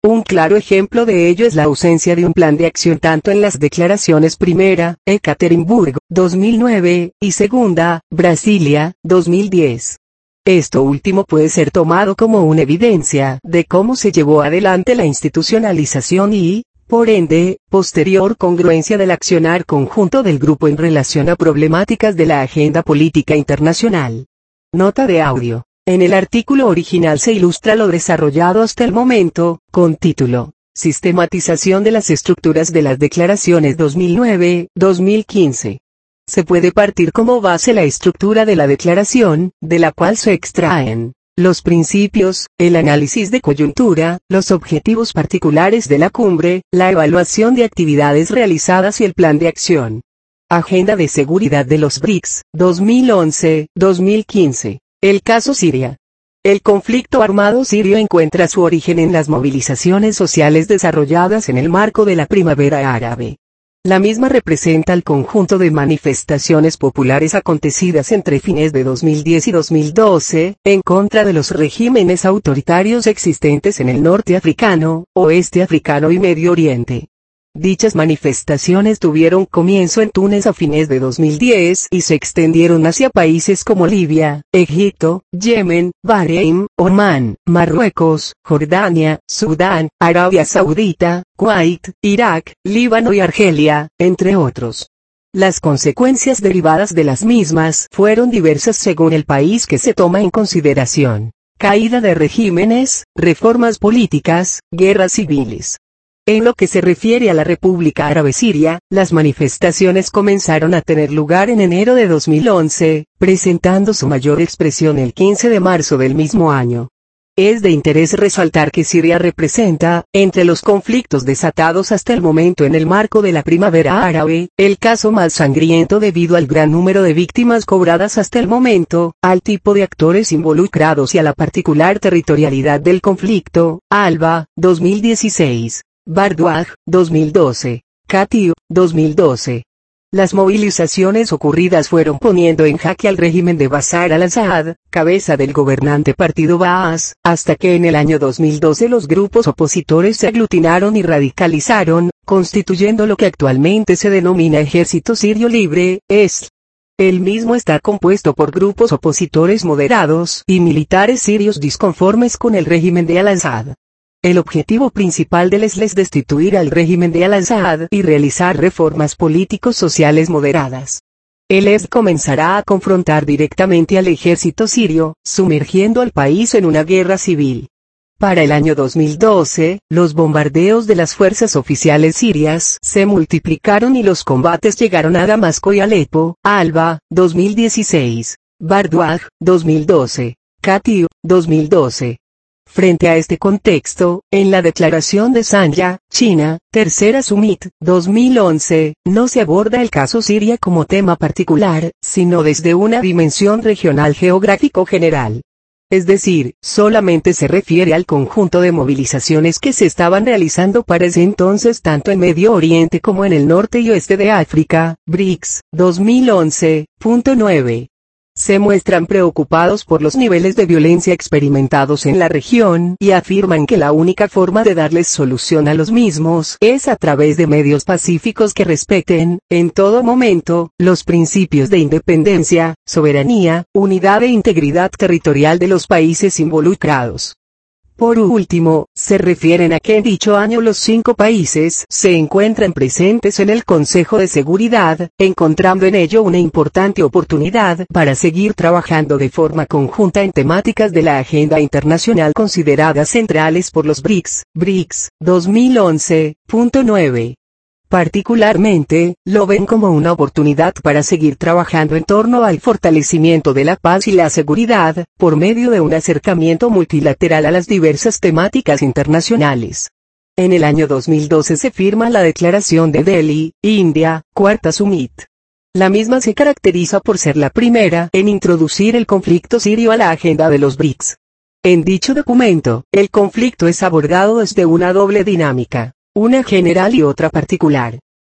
[SPEAKER 1] Un claro ejemplo de ello es la ausencia de un plan de acción tanto en las declaraciones primera, Ekaterimburgo, dos mil nueve, y segunda, Brasilia, dos mil diez. Esto último puede ser tomado como una evidencia de cómo se llevó adelante la institucionalización y, por ende, posterior congruencia del accionar conjunto del grupo en relación a problemáticas de la agenda política internacional. Nota de audio. En el artículo original se ilustra lo desarrollado hasta el momento, con título, Sistematización de las estructuras de las declaraciones dos mil nueve, dos mil quince. Se puede partir como base la estructura de la declaración, de la cual se extraen los principios, el análisis de coyuntura, los objetivos particulares de la cumbre, la evaluación de actividades realizadas y el plan de acción. Agenda de Seguridad de los B R I C S, dos mil once, dos mil quince. El caso Siria. El conflicto armado sirio encuentra su origen en las movilizaciones sociales desarrolladas en el marco de la primavera árabe. La misma representa el conjunto de manifestaciones populares acontecidas entre fines de dos mil diez y dos mil doce, en contra de los regímenes autoritarios existentes en el norte africano, oeste africano y Medio Oriente. Dichas manifestaciones tuvieron comienzo en Túnez a fines de dos mil diez y se extendieron hacia países como Libia, Egipto, Yemen, Bahrein, Omán, Marruecos, Jordania, Sudán, Arabia Saudita, Kuwait, Irak, Líbano y Argelia, entre otros. Las consecuencias derivadas de las mismas fueron diversas según el país que se toma en consideración: caída de regímenes, reformas políticas, guerras civiles. En lo que se refiere a la República Árabe Siria, las manifestaciones comenzaron a tener lugar en enero de dos mil once, presentando su mayor expresión el quince de marzo del mismo año. Es de interés resaltar que Siria representa, entre los conflictos desatados hasta el momento en el marco de la primavera árabe, el caso más sangriento debido al gran número de víctimas cobradas hasta el momento, al tipo de actores involucrados y a la particular territorialidad del conflicto. Alba, dos mil dieciséis. Bardwaj, dos mil doce. Katiu, dos mil doce. Las movilizaciones ocurridas fueron poniendo en jaque al régimen de Bashar al-Assad, cabeza del gobernante partido Baas, hasta que en el año dos mil doce los grupos opositores se aglutinaron y radicalizaron, constituyendo lo que actualmente se denomina Ejército Sirio Libre, E S L. El mismo está compuesto por grupos opositores moderados y militares sirios disconformes con el régimen de al-Assad. El objetivo principal del E S L es destituir al régimen de al-Assad y realizar reformas políticos sociales moderadas. El E S L comenzará a confrontar directamente al ejército sirio, sumergiendo al país en una guerra civil. Para el año dos mil doce, los bombardeos de las fuerzas oficiales sirias se multiplicaron y los combates llegaron a Damasco y Alepo. Alba, dos mil dieciséis. Bardwaj, dos mil doce. Katiu, dos mil doce. Frente a este contexto, en la declaración de Sanya, China, Tercera Summit, dos mil once, no se aborda el caso Siria como tema particular, sino desde una dimensión regional geográfico general. Es decir, solamente se refiere al conjunto de movilizaciones que se estaban realizando para ese entonces tanto en Medio Oriente como en el norte y oeste de África. B R I C S, dos mil once, punto nueve. Se muestran preocupados por los niveles de violencia experimentados en la región y afirman que la única forma de darles solución a los mismos es a través de medios pacíficos que respeten, en todo momento, los principios de independencia, soberanía, unidad e integridad territorial de los países involucrados. Por último, se refieren a que en dicho año los cinco países se encuentran presentes en el Consejo de Seguridad, encontrando en ello una importante oportunidad para seguir trabajando de forma conjunta en temáticas de la agenda internacional consideradas centrales por los B R I C S. B R I C S, dos mil once, punto nueve. Particularmente, lo ven como una oportunidad para seguir trabajando en torno al fortalecimiento de la paz y la seguridad, por medio de un acercamiento multilateral a las diversas temáticas internacionales. En el año dos mil doce se firma la Declaración de Delhi, India, Cuarta Summit. La misma se caracteriza por ser la primera en introducir el conflicto sirio a la agenda de los B R I C S. En dicho documento, el conflicto es abordado desde una doble dinámica, una general y otra particular.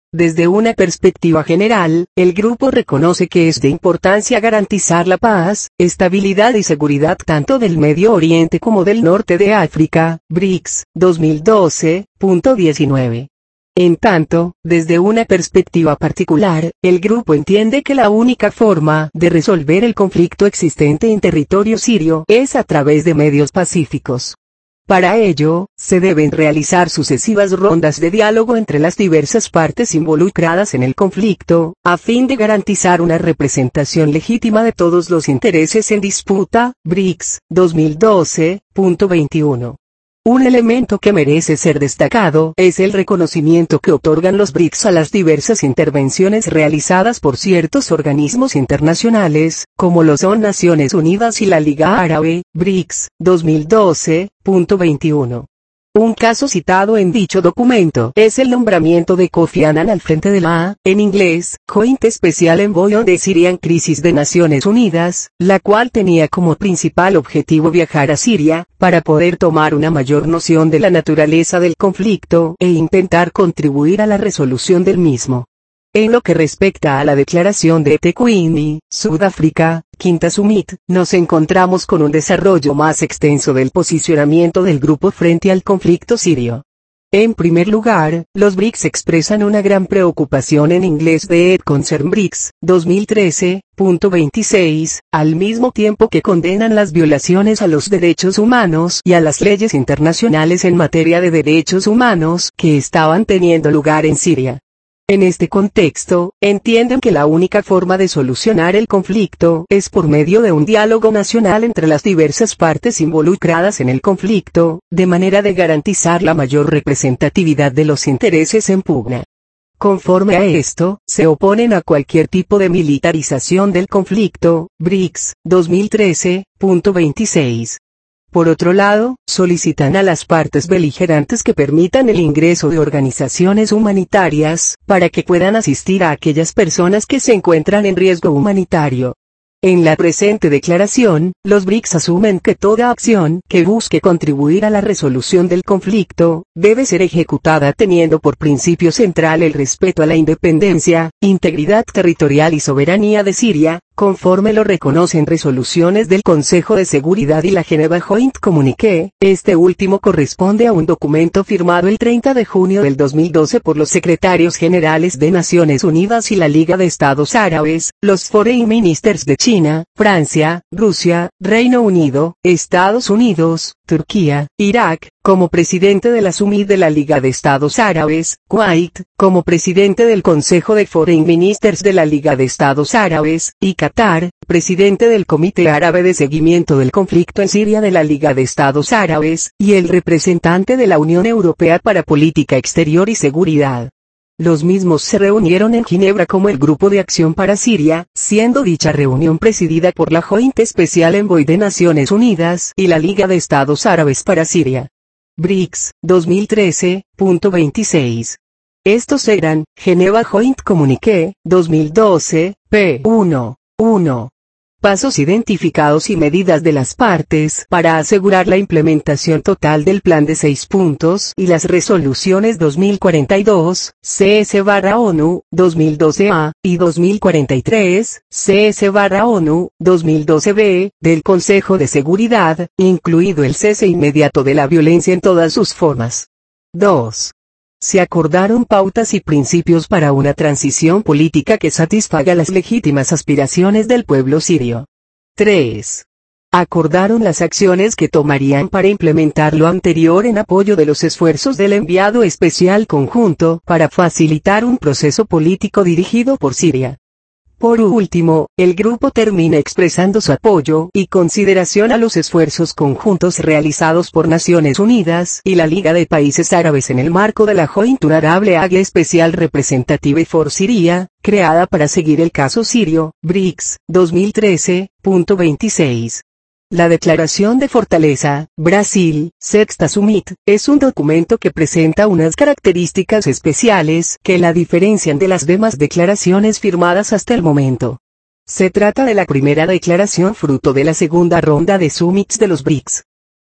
[SPEAKER 1] Desde una perspectiva general, el grupo reconoce que es de importancia garantizar la paz, estabilidad y seguridad tanto del Medio Oriente como del norte de África, B R I C S, dos mil doce, punto diecinueve. En tanto, desde una perspectiva particular, el grupo entiende que la única forma de resolver el conflicto existente en territorio sirio es a través de medios pacíficos. Para ello, se deben realizar sucesivas rondas de diálogo entre las diversas partes involucradas en el conflicto, a fin de garantizar una representación legítima de todos los intereses en disputa, B R I C S, dos mil doce, punto veintiuno. Un elemento que merece ser destacado es el reconocimiento que otorgan los B R I C S a las diversas intervenciones realizadas por ciertos organismos internacionales, como lo son Naciones Unidas y la Liga Árabe, B R I C S, dos mil doce, punto veintiuno. Un caso citado en dicho documento es el nombramiento de Kofi Annan al frente de la, en inglés, Joint Special Envoy on the Syrian Crisis de Naciones Unidas, la cual tenía como principal objetivo viajar a Siria, para poder tomar una mayor noción de la naturaleza del conflicto e intentar contribuir a la resolución del mismo. En lo que respecta a la declaración de eThekwini, Sudáfrica, Quinta Summit, nos encontramos con un desarrollo más extenso del posicionamiento del grupo frente al conflicto sirio. En primer lugar, los B R I C S expresan una gran preocupación en inglés de Ed Concern B R I C S, dos mil trece, punto veintiséis, al mismo tiempo que condenan las violaciones a los derechos humanos y a las leyes internacionales en materia de derechos humanos que estaban teniendo lugar en Siria. En este contexto, entienden que la única forma de solucionar el conflicto es por medio de un diálogo nacional entre las diversas partes involucradas en el conflicto, de manera de garantizar la mayor representatividad de los intereses en pugna. Conforme a esto, se oponen a cualquier tipo de militarización del conflicto, B R I C S, dos mil trece, punto veintiséis. Por otro lado, solicitan a las partes beligerantes que permitan el ingreso de organizaciones humanitarias, para que puedan asistir a aquellas personas que se encuentran en riesgo humanitario. En la presente declaración, los B R I C S asumen que toda acción que busque contribuir a la resolución del conflicto, debe ser ejecutada teniendo por principio central el respeto a la independencia, integridad territorial y soberanía de Siria, conforme lo reconocen resoluciones del Consejo de Seguridad y la Geneva Joint Communiqué. Este último corresponde a un documento firmado el treinta de junio del dos mil doce por los secretarios generales de Naciones Unidas y la Liga de Estados Árabes, los Foreign Ministers de China, Francia, Rusia, Reino Unido, Estados Unidos, Turquía, Irak, como presidente de la Summit de la Liga de Estados Árabes, Kuwait, como presidente del Consejo de Foreign Ministers de la Liga de Estados Árabes, y Qatar, presidente del Comité Árabe de Seguimiento del Conflicto en Siria de la Liga de Estados Árabes, y el representante de la Unión Europea para Política Exterior y Seguridad. Los mismos se reunieron en Ginebra como el Grupo de Acción para Siria, siendo dicha reunión presidida por la Joint Special Envoy de Naciones Unidas y la Liga de Estados Árabes para Siria. B R I C S, dos mil trece, punto veintiséis. Estos eran, Geneva Joint Communiqué, dos mil doce, p uno, uno. Pasos identificados y medidas de las partes para asegurar la implementación total del plan de seis puntos y las resoluciones dos mil cuarenta y dos, C S-ONU, dos mil doce A, y dos mil cuarenta y tres, C S-ONU, dos mil doce B, del Consejo de Seguridad, incluido el cese inmediato de la violencia en todas sus formas. dos. Se acordaron pautas y principios para una transición política que satisfaga las legítimas aspiraciones del pueblo sirio. tres. Acordaron las acciones que tomarían para implementar lo anterior en apoyo de los esfuerzos del enviado especial conjunto para facilitar un proceso político dirigido por Siria. Por último, el grupo termina expresando su apoyo y consideración a los esfuerzos conjuntos realizados por Naciones Unidas y la Liga de Países Árabes en el marco de la Joint Honorable Ague Special Representative for Syria, creada para seguir el caso sirio, B R I C S, dos mil trece, punto veintiséis. La Declaración de Fortaleza, Brasil, Sexta Summit, es un documento que presenta unas características especiales que la diferencian de las demás declaraciones firmadas hasta el momento. Se trata de la primera declaración fruto de la segunda ronda de summits de los B R I C S.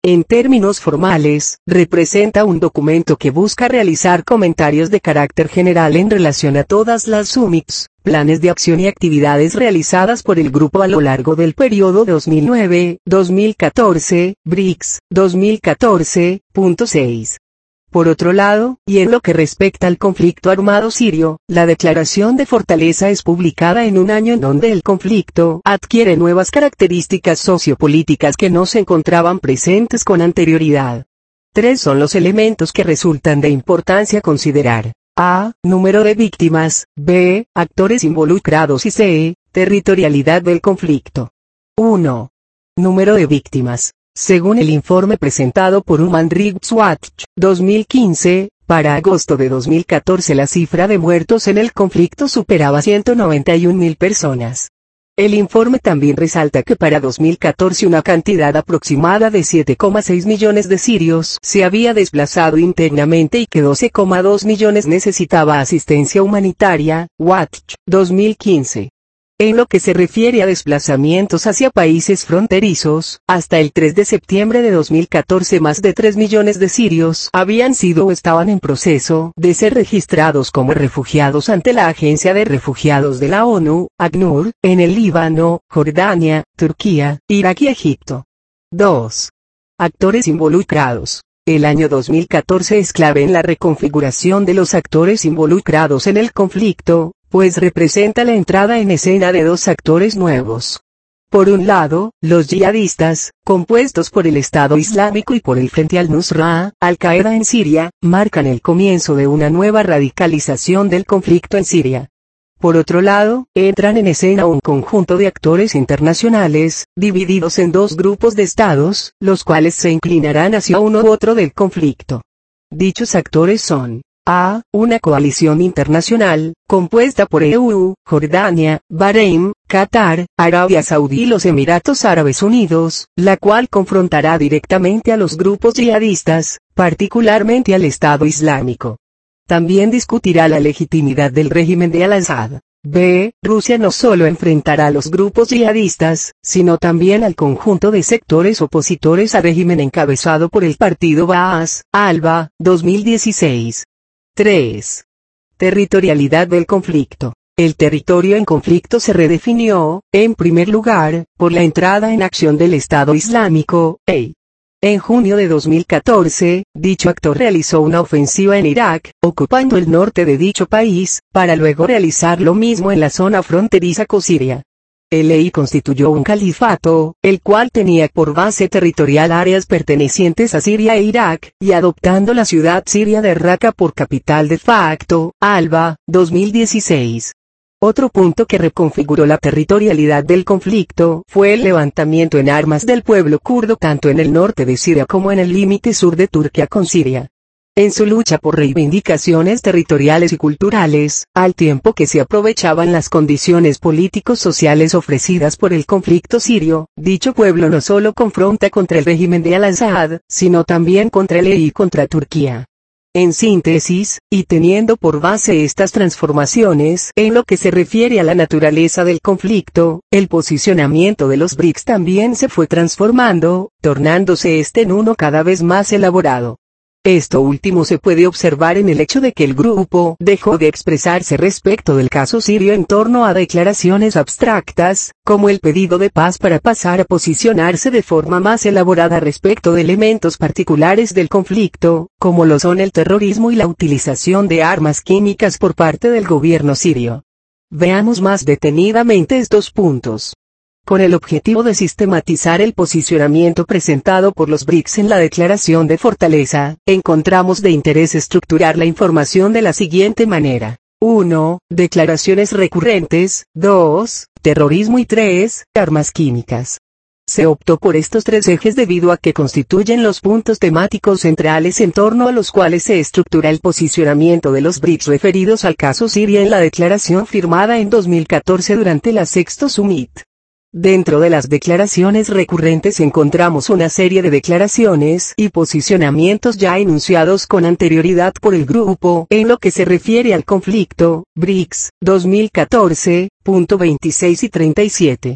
[SPEAKER 1] En términos formales, representa un documento que busca realizar comentarios de carácter general en relación a todas las summits, planes de acción y actividades realizadas por el grupo a lo largo del periodo dos mil nueve a dos mil catorce, B R I C S, dos mil catorce punto seis. Por otro lado, y en lo que respecta al conflicto armado sirio, la declaración de fortaleza es publicada en un año en donde el conflicto adquiere nuevas características sociopolíticas que no se encontraban presentes con anterioridad. Tres son los elementos que resultan de importancia considerar: A. Número de víctimas, B. Actores involucrados y C. Territorialidad del conflicto. uno. Número de víctimas. Según el informe presentado por Human Rights Watch, dos mil quince, para agosto de dos mil catorce la cifra de muertos en el conflicto superaba ciento noventa y un mil personas. El informe también resalta que para dos mil catorce una cantidad aproximada de siete coma seis millones de sirios se había desplazado internamente y que doce coma dos millones necesitaba asistencia humanitaria. Watch, dos mil quince. En lo que se refiere a desplazamientos hacia países fronterizos, hasta el tres de septiembre de dos mil catorce más de tres millones de sirios habían sido o estaban en proceso de ser registrados como refugiados ante la Agencia de Refugiados de la ONU, ACNUR, en el Líbano, Jordania, Turquía, Irak y Egipto. dos. Actores involucrados. El año dos mil catorce es clave en la reconfiguración de los actores involucrados en el conflicto, pues representa la entrada en escena de dos actores nuevos. Por un lado, los yihadistas, compuestos por el Estado Islámico y por el Frente al-Nusra, Al-Qaeda en Siria, marcan el comienzo de una nueva radicalización del conflicto en Siria. Por otro lado, entran en escena un conjunto de actores internacionales, divididos en dos grupos de estados, los cuales se inclinarán hacia uno u otro del conflicto. Dichos actores son: A. Una coalición internacional, compuesta por E U, Jordania, Bahrein, Qatar, Arabia Saudí y los Emiratos Árabes Unidos, la cual confrontará directamente a los grupos yihadistas, particularmente al Estado Islámico. También discutirá la legitimidad del régimen de Al-Assad. B. Rusia no solo enfrentará a los grupos yihadistas, sino también al conjunto de sectores opositores al régimen encabezado por el partido Baas, Alba, dos mil dieciséis. tres. Territorialidad del conflicto. El territorio en conflicto se redefinió, en primer lugar, por la entrada en acción del Estado Islámico, E. En junio de dos mil catorce, dicho actor realizó una ofensiva en Irak, ocupando el norte de dicho país, para luego realizar lo mismo en la zona fronteriza con Siria. El E I constituyó un califato, el cual tenía por base territorial áreas pertenecientes a Siria e Irak, y adoptando la ciudad siria de Raqqa por capital de facto, Alba, dos mil dieciséis. Otro punto que reconfiguró la territorialidad del conflicto fue el levantamiento en armas del pueblo kurdo tanto en el norte de Siria como en el límite sur de Turquía con Siria. En su lucha por reivindicaciones territoriales y culturales, al tiempo que se aprovechaban las condiciones políticos sociales ofrecidas por el conflicto sirio, dicho pueblo no solo confronta contra el régimen de Al-Assad, sino también contra el E I y contra Turquía. En síntesis, y teniendo por base estas transformaciones, en lo que se refiere a la naturaleza del conflicto, el posicionamiento de los B R I C S también se fue transformando, tornándose este en uno cada vez más elaborado. Esto último se puede observar en el hecho de que el grupo dejó de expresarse respecto del caso sirio en torno a declaraciones abstractas, como el pedido de paz para pasar a posicionarse de forma más elaborada respecto de elementos particulares del conflicto, como lo son el terrorismo y la utilización de armas químicas por parte del gobierno sirio. Veamos más detenidamente estos puntos. Con el objetivo de sistematizar el posicionamiento presentado por los B R I C S en la declaración de fortaleza, encontramos de interés estructurar la información de la siguiente manera. uno. Declaraciones recurrentes, dos. Terrorismo y tres. Armas químicas. Se optó por estos tres ejes debido a que constituyen los puntos temáticos centrales en torno a los cuales se estructura el posicionamiento de los B R I C S referidos al caso Siria en la declaración firmada en dos mil catorce durante la Sexto Summit. Dentro de las declaraciones recurrentes encontramos una serie de declaraciones y posicionamientos ya enunciados con anterioridad por el grupo en lo que se refiere al conflicto, B R I C S, dos mil catorce, punto veintiséis y treinta y siete.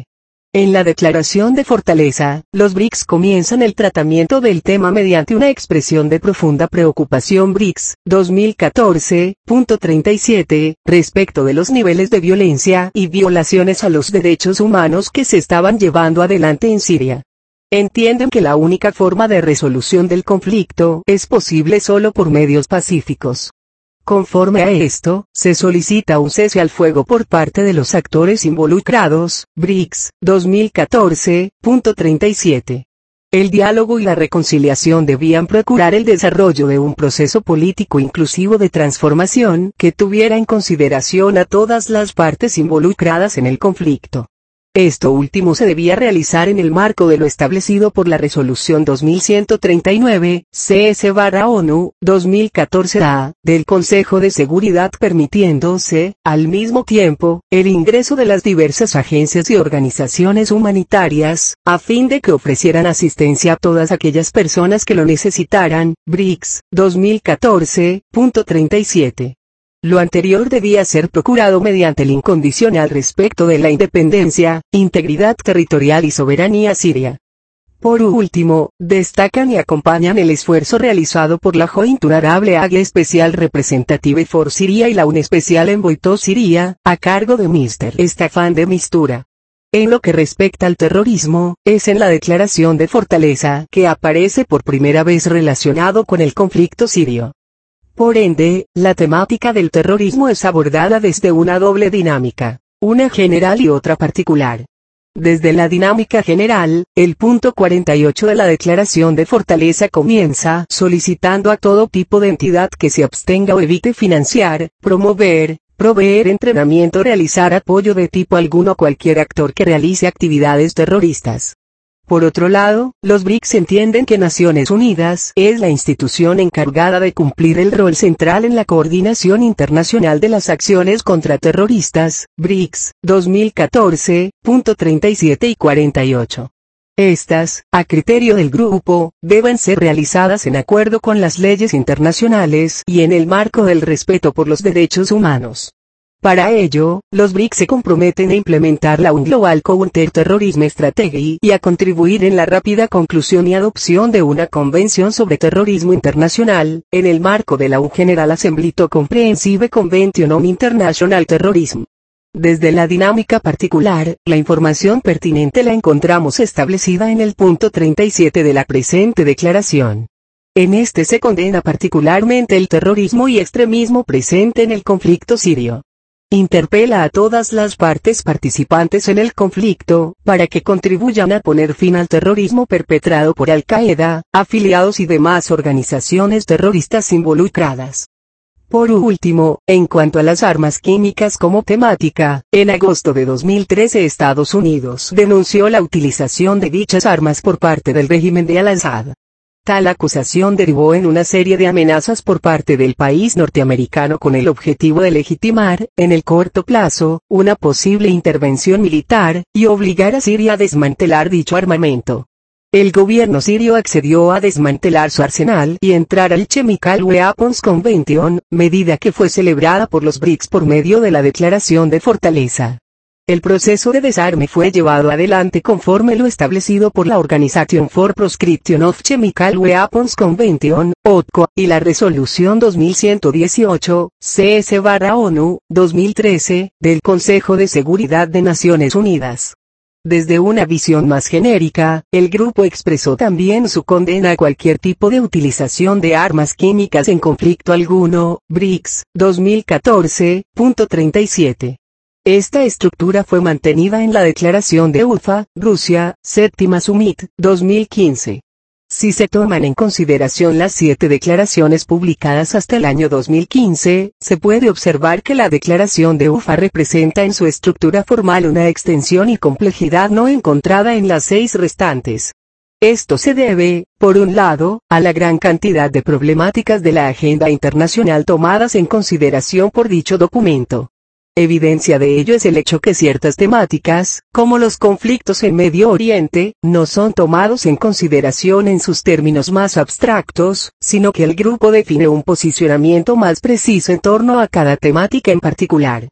[SPEAKER 1] En la declaración de fortaleza, los B R I C S comienzan el tratamiento del tema mediante una expresión de profunda preocupación B R I C S, dos mil catorce, punto treinta y siete, respecto de los niveles de violencia y violaciones a los derechos humanos que se estaban llevando adelante en Siria. Entienden que la única forma de resolución del conflicto es posible solo por medios pacíficos. Conforme a esto, se solicita un cese al fuego por parte de los actores involucrados, B R I C S, dos mil catorce, punto treinta y siete. El diálogo y la reconciliación debían procurar el desarrollo de un proceso político inclusivo de transformación que tuviera en consideración a todas las partes involucradas en el conflicto. Esto último se debía realizar en el marco de lo establecido por la Resolución dos mil ciento treinta y nueve, C S-ONU, dos mil catorce A, del Consejo de Seguridad, permitiéndose, al mismo tiempo, el ingreso de las diversas agencias y organizaciones humanitarias, a fin de que ofrecieran asistencia a todas aquellas personas que lo necesitaran, B R I C S, dos mil catorce, punto treinta y siete. Lo anterior debía ser procurado mediante el incondicional respeto de la independencia, integridad territorial y soberanía siria. Por último, destacan y acompañan el esfuerzo realizado por la Joint Honorable Ague Special Representative for Syria y la UN Special Envoy to Syria, a cargo de mister Staffan de Mistura. En lo que respecta al terrorismo, es en la declaración de fortaleza que aparece por primera vez relacionado con el conflicto sirio. Por ende, la temática del terrorismo es abordada desde una doble dinámica, una general y otra particular. Desde la dinámica general, el punto cuarenta y ocho de la Declaración de Fortaleza comienza solicitando a todo tipo de entidad que se abstenga o evite financiar, promover, proveer entrenamiento o realizar apoyo de tipo alguno a cualquier actor que realice actividades terroristas. Por otro lado, los B R I C S entienden que Naciones Unidas es la institución encargada de cumplir el rol central en la coordinación internacional de las acciones contra terroristas, B R I C S, dos mil catorce, punto treinta y siete y cuarenta y ocho. Estas, a criterio del grupo, deben ser realizadas en acuerdo con las leyes internacionales y en el marco del respeto por los derechos humanos. Para ello, los B R I C S se comprometen a implementar la U N Global Counter-Terrorism Strategy y a contribuir en la rápida conclusión y adopción de una convención sobre terrorismo internacional, en el marco de la U N General Assembly to Comprehensive Convention on International Terrorism. Desde la dinámica particular, la información pertinente la encontramos establecida en el punto treinta y siete de la presente declaración. En este se condena particularmente el terrorismo y extremismo presente en el conflicto sirio. Interpela a todas las partes participantes en el conflicto, para que contribuyan a poner fin al terrorismo perpetrado por Al-Qaeda, afiliados y demás organizaciones terroristas involucradas. Por último, en cuanto a las armas químicas como temática, en agosto de dos mil trece Estados Unidos denunció la utilización de dichas armas por parte del régimen de Al-Assad. Tal acusación derivó en una serie de amenazas por parte del país norteamericano con el objetivo de legitimar, en el corto plazo, una posible intervención militar, y obligar a Siria a desmantelar dicho armamento. El gobierno sirio accedió a desmantelar su arsenal y entrar al Chemical Weapons Convention, medida que fue celebrada por los B R I C S por medio de la Declaración de Fortaleza. El proceso de desarme fue llevado adelante conforme lo establecido por la Organization for Proscription of Chemical Weapons Convention, O T C O, y la Resolución dos mil ciento dieciocho, C S-ONU, dos mil trece, del Consejo de Seguridad de Naciones Unidas. Desde una visión más genérica, el grupo expresó también su condena a cualquier tipo de utilización de armas químicas en conflicto alguno, B R I C S, dos mil catorce, punto treinta y siete. Esta estructura fue mantenida en la Declaración de Ufa, Rusia, Séptima Summit, dos mil quince. Si se toman en consideración las siete declaraciones publicadas hasta el año dos mil quince, se puede observar que la Declaración de Ufa representa en su estructura formal una extensión y complejidad no encontrada en las seis restantes. Esto se debe, por un lado, a la gran cantidad de problemáticas de la agenda internacional tomadas en consideración por dicho documento. Evidencia de ello es el hecho que ciertas temáticas, como los conflictos en Medio Oriente, no son tomados en consideración en sus términos más abstractos, sino que el grupo define un posicionamiento más preciso en torno a cada temática en particular.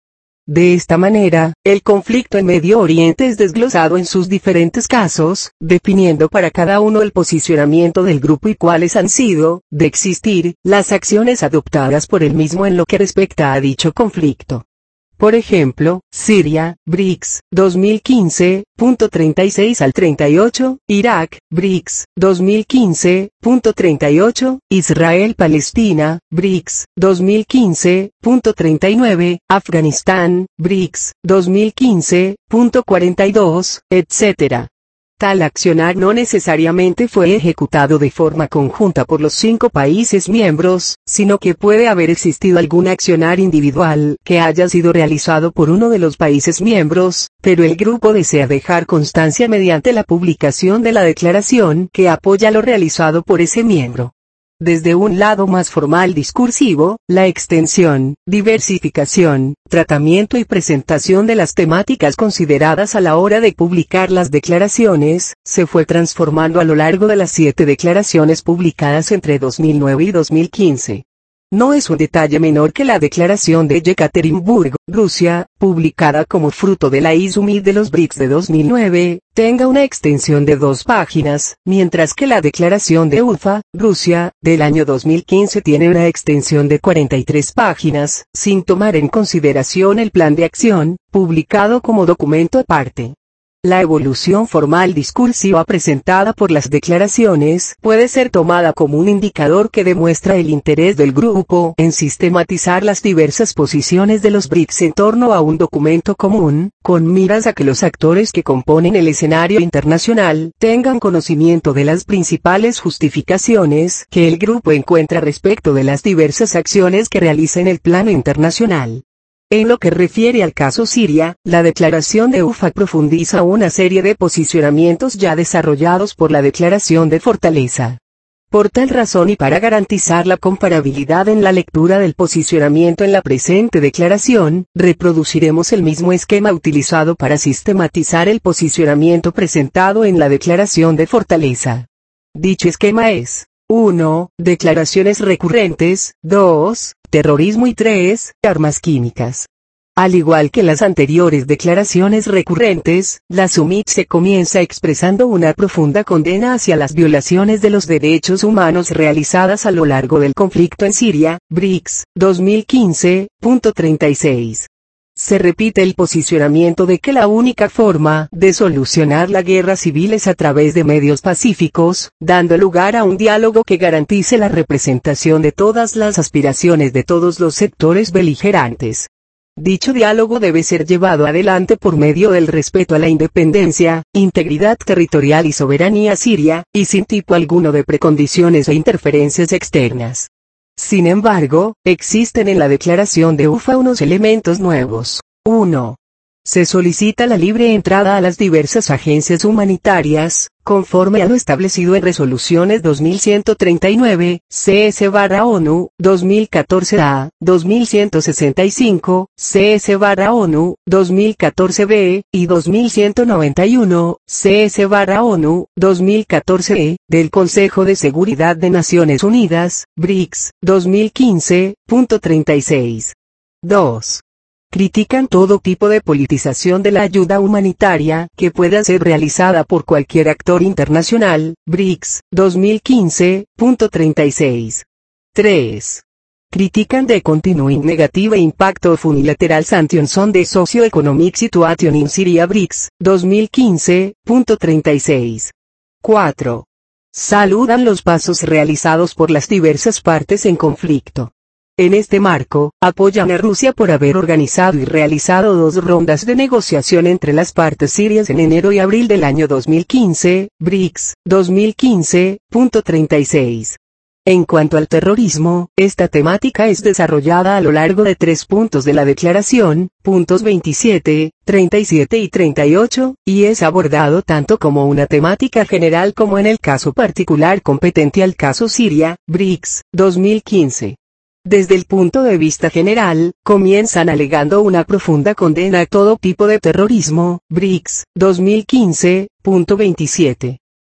[SPEAKER 1] De esta manera, el conflicto en Medio Oriente es desglosado en sus diferentes casos, definiendo para cada uno el posicionamiento del grupo y cuáles han sido, de existir, las acciones adoptadas por el mismo en lo que respecta a dicho conflicto. Por ejemplo, Siria, B R I C S, dos mil quince, punto treinta y seis al treinta y ocho, Irak, B R I C S, dos mil quince, punto treinta y ocho, Israel-Palestina, B R I C S, dos mil quince, punto treinta y nueve, Afganistán, B R I C S, dos mil quince, punto cuarenta y dos, etcétera. Tal accionar no necesariamente fue ejecutado de forma conjunta por los cinco países miembros, sino que puede haber existido algún accionar individual que haya sido realizado por uno de los países miembros, pero el grupo desea dejar constancia mediante la publicación de la declaración que apoya lo realizado por ese miembro. Desde un lado más formal discursivo, la extensión, diversificación, tratamiento y presentación de las temáticas consideradas a la hora de publicar las declaraciones, se fue transformando a lo largo de las siete declaraciones publicadas entre dos mil nueve y dos mil quince. No es un detalle menor que la declaración de Yekaterinburgo, Rusia, publicada como fruto de la I Summit de los B R I C S de dos mil nueve, tenga una extensión de dos páginas, mientras que la declaración de Ufa, Rusia, del año dos mil quince tiene una extensión de cuarenta y tres páginas, sin tomar en consideración el plan de acción, publicado como documento aparte. La evolución formal discursiva presentada por las declaraciones puede ser tomada como un indicador que demuestra el interés del grupo en sistematizar las diversas posiciones de los B R I C S en torno a un documento común, con miras a que los actores que componen el escenario internacional tengan conocimiento de las principales justificaciones que el grupo encuentra respecto de las diversas acciones que realiza en el plano internacional. En lo que refiere al caso Siria, la declaración de Ufa profundiza una serie de posicionamientos ya desarrollados por la declaración de Fortaleza. Por tal razón y para garantizar la comparabilidad en la lectura del posicionamiento en la presente declaración, reproduciremos el mismo esquema utilizado para sistematizar el posicionamiento presentado en la declaración de Fortaleza. Dicho esquema es: uno. Declaraciones recurrentes, dos. Terrorismo y tres. Armas químicas. Al igual que las anteriores declaraciones recurrentes, la Summit se comienza expresando una profunda condena hacia las violaciones de los derechos humanos realizadas a lo largo del conflicto en Siria, B R I C S, dos mil quince, punto treinta y seis. Se repite el posicionamiento de que la única forma de solucionar la guerra civil es a través de medios pacíficos, dando lugar a un diálogo que garantice la representación de todas las aspiraciones de todos los sectores beligerantes. Dicho diálogo debe ser llevado adelante por medio del respeto a la independencia, integridad territorial y soberanía siria, y sin tipo alguno de precondiciones e interferencias externas. Sin embargo, existen en la declaración de Ufa unos elementos nuevos. uno. Se solicita la libre entrada a las diversas agencias humanitarias, conforme a lo establecido en resoluciones dos mil ciento treinta y nueve, C S-ONU, dos mil catorce A, dos mil ciento sesenta y cinco, C S-ONU, dos mil catorce B, y dos mil ciento noventa y uno, C S-ONU, dos mil catorce E, del Consejo de Seguridad de Naciones Unidas, B R I C S, dos mil quince, punto treinta y seis. dos. Critican todo tipo de politización de la ayuda humanitaria que pueda ser realizada por cualquier actor internacional, B R I C S, dos mil quince, punto treinta y seis. tres. Critican the continuing negative impact of unilateral sanctions on the socio-economic situation in Syria, B R I C S, dos mil quince, punto treinta y seis. cuatro. Saludan los pasos realizados por las diversas partes en conflicto. En este marco, apoyan a Rusia por haber organizado y realizado dos rondas de negociación entre las partes sirias en enero y abril del año dos mil quince, B R I C S, dos mil quince, punto treinta y seis. En cuanto al terrorismo, esta temática es desarrollada a lo largo de tres puntos de la declaración, puntos veintisiete, treinta y siete y treinta y ocho, y es abordado tanto como una temática general como en el caso particular competente al caso Siria, B R I C S, dos mil quince. Desde el punto de vista general, comienzan alegando una profunda condena a todo tipo de terrorismo, B R I C S, dos mil quince, punto veintisiete.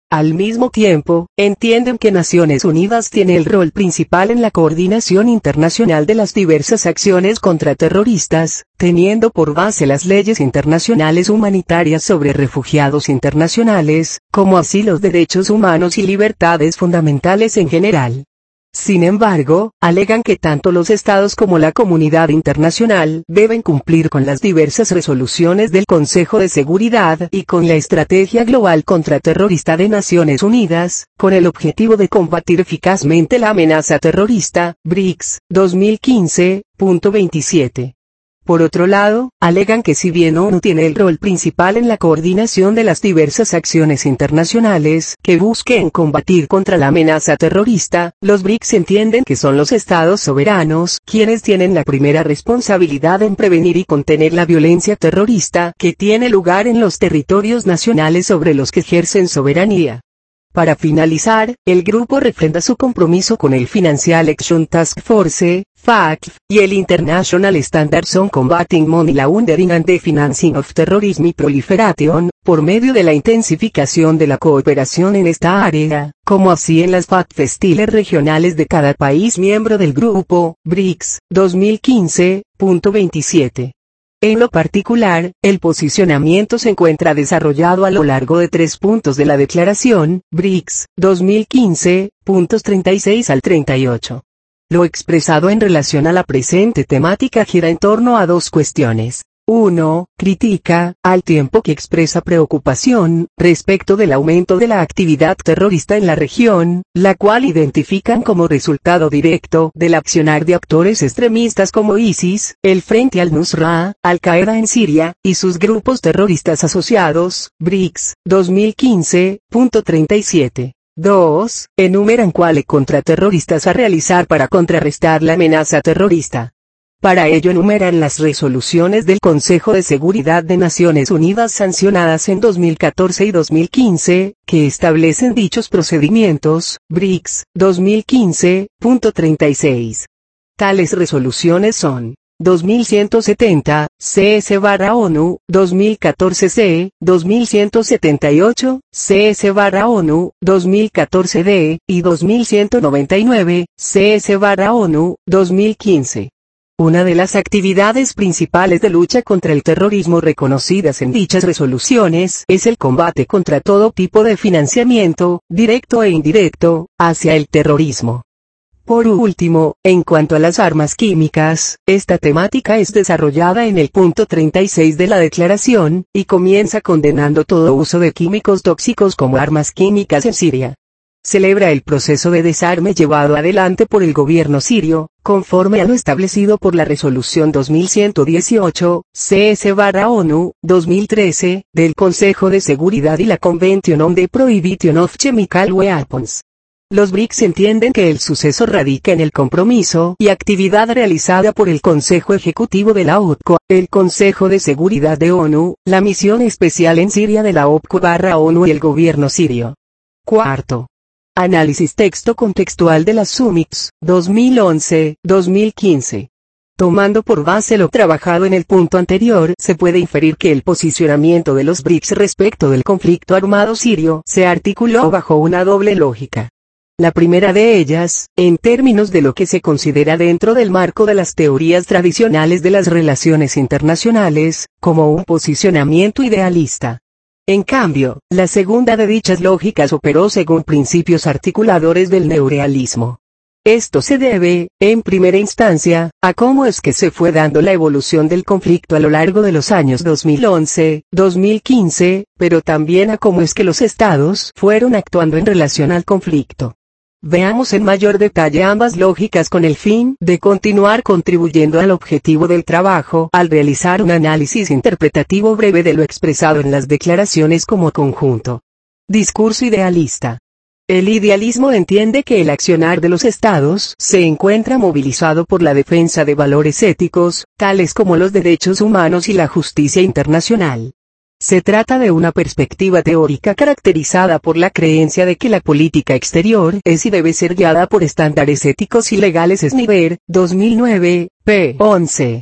[SPEAKER 1] Al mismo tiempo, entienden que Naciones Unidas tiene el rol principal en la coordinación internacional de las diversas acciones contraterroristas, teniendo por base las leyes internacionales humanitarias sobre refugiados internacionales, como así los derechos humanos y libertades fundamentales en general. Sin embargo, alegan que tanto los estados como la comunidad internacional deben cumplir con las diversas resoluciones del Consejo de Seguridad y con la Estrategia Global Contraterrorista de Naciones Unidas, con el objetivo de combatir eficazmente la amenaza terrorista, B R I C S, dos mil quince, punto veintisiete. Por otro lado, alegan que si bien ONU tiene el rol principal en la coordinación de las diversas acciones internacionales que busquen combatir contra la amenaza terrorista, los B R I C S entienden que son los estados soberanos quienes tienen la primera responsabilidad en prevenir y contener la violencia terrorista que tiene lugar en los territorios nacionales sobre los que ejercen soberanía. Para finalizar, el grupo refrenda su compromiso con el Financial Action Task Force, F A T F, y el International Standards on Combating Money Laundering and the Financing of Terrorism and Proliferation, por medio de la intensificación de la cooperación en esta área, como así en las F A T F estiles regionales de cada país miembro del grupo, B R I C S, dos mil quince, punto veintisiete. En lo particular, el posicionamiento se encuentra desarrollado a lo largo de tres puntos de la declaración, B R I C S, dos mil quince, puntos treinta y seis al treinta y ocho. Lo expresado en relación a la presente temática gira en torno a dos cuestiones. uno. Critica, al tiempo que expresa preocupación, respecto del aumento de la actividad terrorista en la región, la cual identifican como resultado directo del accionar de actores extremistas como ISIS, el Frente al-Nusra, Al-Qaeda en Siria, y sus grupos terroristas asociados, B R I C S, dos mil quince, punto treinta y siete. dos. Enumeran cuáles contraterroristas a realizar para contrarrestar la amenaza terrorista. Para ello enumeran las resoluciones del Consejo de Seguridad de Naciones Unidas sancionadas en dos mil catorce y dos mil quince, que establecen dichos procedimientos, B R I C S, dos mil quince, punto treinta y seis. Tales resoluciones son: dos mil ciento setenta, C S-ONU, dos mil catorce C, dos mil ciento setenta y ocho, C S-ONU, dos mil catorce D, y dos mil ciento noventa y nueve, C S-ONU, dos mil quince. Una de las actividades principales de lucha contra el terrorismo reconocidas en dichas resoluciones es el combate contra todo tipo de financiamiento, directo e indirecto, hacia el terrorismo. Por último, en cuanto a las armas químicas, esta temática es desarrollada en el punto treinta y seis de la declaración, y comienza condenando todo uso de químicos tóxicos como armas químicas en Siria. Celebra el proceso de desarme llevado adelante por el gobierno sirio, conforme a lo establecido por la resolución dos mil ciento dieciocho, C S-ONU, dos mil trece, del Consejo de Seguridad y la Convention on the Prohibition of Chemical Weapons. Los B R I C S entienden que el suceso radica en el compromiso y actividad realizada por el Consejo Ejecutivo de la O P C O, el Consejo de Seguridad de ONU, la Misión Especial en Siria de la O P C O-ONU y el gobierno sirio. Cuarto. Análisis texto contextual de las Summits, dos mil once, dos mil quince. Tomando por base lo trabajado en el punto anterior, se puede inferir que el posicionamiento de los B R I C S respecto del conflicto armado sirio se articuló bajo una doble lógica. La primera de ellas, en términos de lo que se considera dentro del marco de las teorías tradicionales de las relaciones internacionales, como un posicionamiento idealista. En cambio, la segunda de dichas lógicas operó según principios articuladores del neorealismo. Esto se debe, en primera instancia, a cómo es que se fue dando la evolución del conflicto a lo largo de los años dos mil once, dos mil quince, pero también a cómo es que los estados fueron actuando en relación al conflicto. Veamos en mayor detalle ambas lógicas con el fin de continuar contribuyendo al objetivo del trabajo al realizar un análisis interpretativo breve de lo expresado en las declaraciones como conjunto. Discurso idealista. El idealismo entiende que el accionar de los estados se encuentra movilizado por la defensa de valores éticos, tales como los derechos humanos y la justicia internacional. Se trata de una perspectiva teórica caracterizada por la creencia de que la política exterior es y debe ser guiada por estándares éticos y legales. Snider, dos mil nueve, p. once.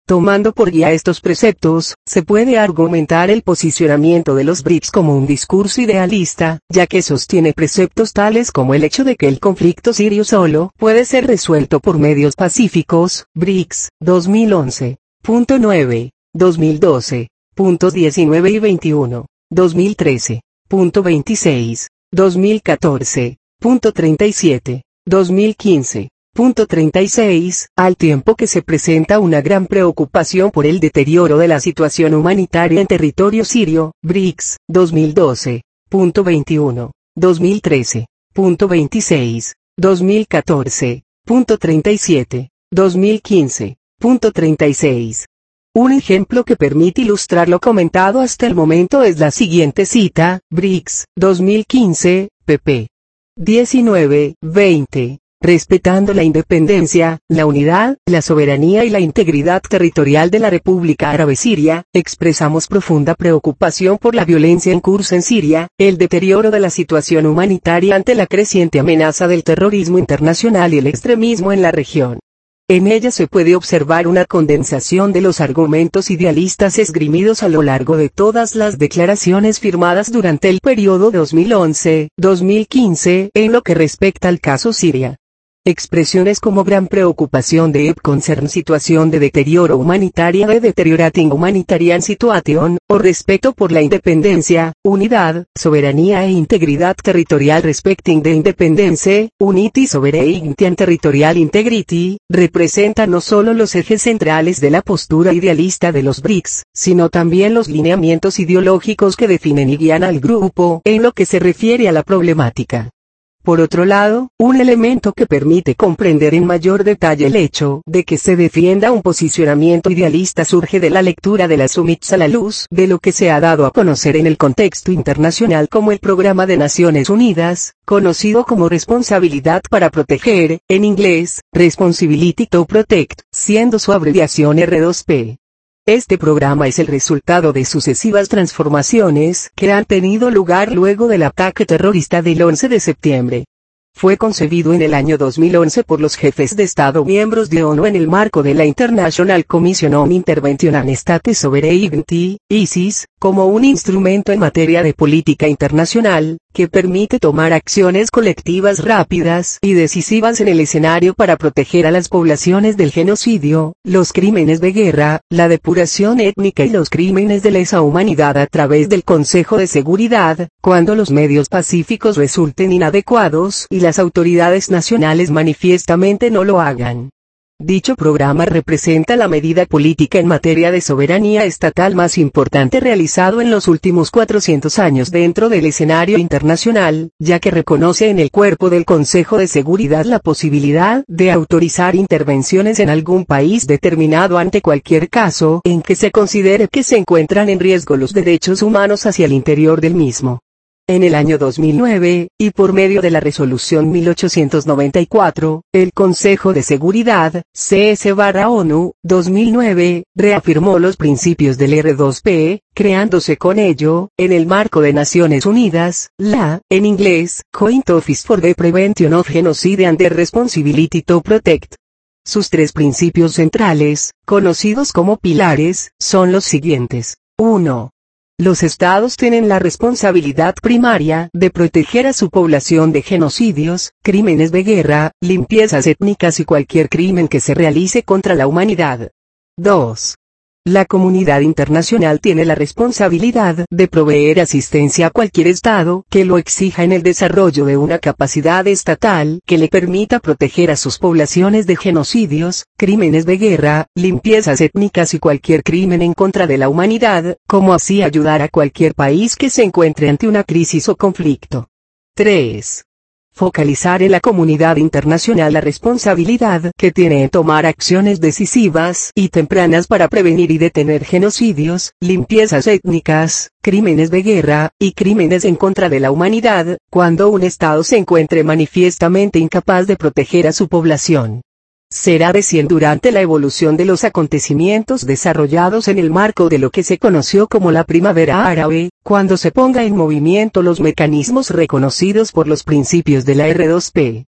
[SPEAKER 1] Tomando por guía estos preceptos, se puede argumentar el posicionamiento de los B R I C S como un discurso idealista, ya que sostiene preceptos tales como el hecho de que el conflicto sirio solo puede ser resuelto por medios pacíficos. B R I C S, dos mil once punto nueve, dos mil doce punto diecinueve y veintiuno, dos mil trece punto veintiséis, dos mil catorce punto treinta y siete, dos mil quince punto treinta y seis, al tiempo que se presenta una gran preocupación por el deterioro de la situación humanitaria en territorio sirio. B R I C S, dos mil doce punto veintiuno, dos mil trece punto veintiséis, dos mil catorce punto treinta y siete, dos mil quince punto treinta y seis. Un ejemplo que permite ilustrar lo comentado hasta el momento es la siguiente cita: B R I C S, dos mil quince, pp. diecinueve, veinte. Respetando la independencia, la unidad, la soberanía y la integridad territorial de la República Árabe Siria, expresamos profunda preocupación por la violencia en curso en Siria, el deterioro de la situación humanitaria ante la creciente amenaza del terrorismo internacional y el extremismo en la región. En ella se puede observar una condensación de los argumentos idealistas esgrimidos a lo largo de todas las declaraciones firmadas durante el periodo dos mil once a dos mil quince en lo que respecta al caso Siria. Expresiones como gran preocupación de concern situación de deterioro humanitaria de deteriorating humanitarian situation, o respeto por la independencia, unidad, soberanía e integridad territorial respecting the independence, unity sovereignty and territorial integrity, representan no solo los ejes centrales de la postura idealista de los B R I C S, sino también los lineamientos ideológicos que definen y guían al grupo en lo que se refiere a la problemática. Por otro lado, un elemento que permite comprender en mayor detalle el hecho de que se defienda un posicionamiento idealista surge de la lectura de las summits a la luz de lo que se ha dado a conocer en el contexto internacional como el Programa de Naciones Unidas, conocido como Responsabilidad para Proteger, en inglés, Responsibility to Protect, siendo su abreviación R dos P. Este programa es el resultado de sucesivas transformaciones que han tenido lugar luego del ataque terrorista del once de septiembre. Fue concebido en el año dos mil once por los jefes de Estado miembros de ONU en el marco de la International Commission on Intervention and State Sovereignty, I S I S, como un instrumento en materia de política internacional, que permite tomar acciones colectivas rápidas y decisivas en el escenario para proteger a las poblaciones del genocidio, los crímenes de guerra, la depuración étnica y los crímenes de lesa humanidad a través del Consejo de Seguridad, cuando los medios pacíficos resulten inadecuados y las autoridades nacionales manifiestamente no lo hagan. Dicho programa representa la medida política en materia de soberanía estatal más importante realizado en los últimos cuatrocientos años dentro del escenario internacional, ya que reconoce en el cuerpo del Consejo de Seguridad la posibilidad de autorizar intervenciones en algún país determinado ante cualquier caso en que se considere que se encuentran en riesgo los derechos humanos hacia el interior del mismo. En el año dos mil nueve, y por medio de la Resolución mil ochocientos noventa y cuatro, el Consejo de Seguridad, C S-ONU, dos mil nueve, reafirmó los principios del R dos P, creándose con ello, en el marco de Naciones Unidas, la, en inglés, Joint Office for the Prevention of Genocide and the Responsibility to Protect. Sus tres principios centrales, conocidos como pilares, son los siguientes. uno. Los estados tienen la responsabilidad primaria de proteger a su población de genocidios, crímenes de guerra, limpiezas étnicas y cualquier crimen que se realice contra la humanidad. dos. La comunidad internacional tiene la responsabilidad de proveer asistencia a cualquier estado que lo exija en el desarrollo de una capacidad estatal que le permita proteger a sus poblaciones de genocidios, crímenes de guerra, limpiezas étnicas y cualquier crimen en contra de la humanidad, como así ayudar a cualquier país que se encuentre ante una crisis o conflicto. tres. Focalizar en la comunidad internacional la responsabilidad que tiene en tomar acciones decisivas y tempranas para prevenir y detener genocidios, limpiezas étnicas, crímenes de guerra, y crímenes en contra de la humanidad, cuando un Estado se encuentre manifiestamente incapaz de proteger a su población. Será recién durante la evolución de los acontecimientos desarrollados en el marco de lo que se conoció como la Primavera Árabe, cuando se ponga en movimiento los mecanismos reconocidos por los principios de la R dos P.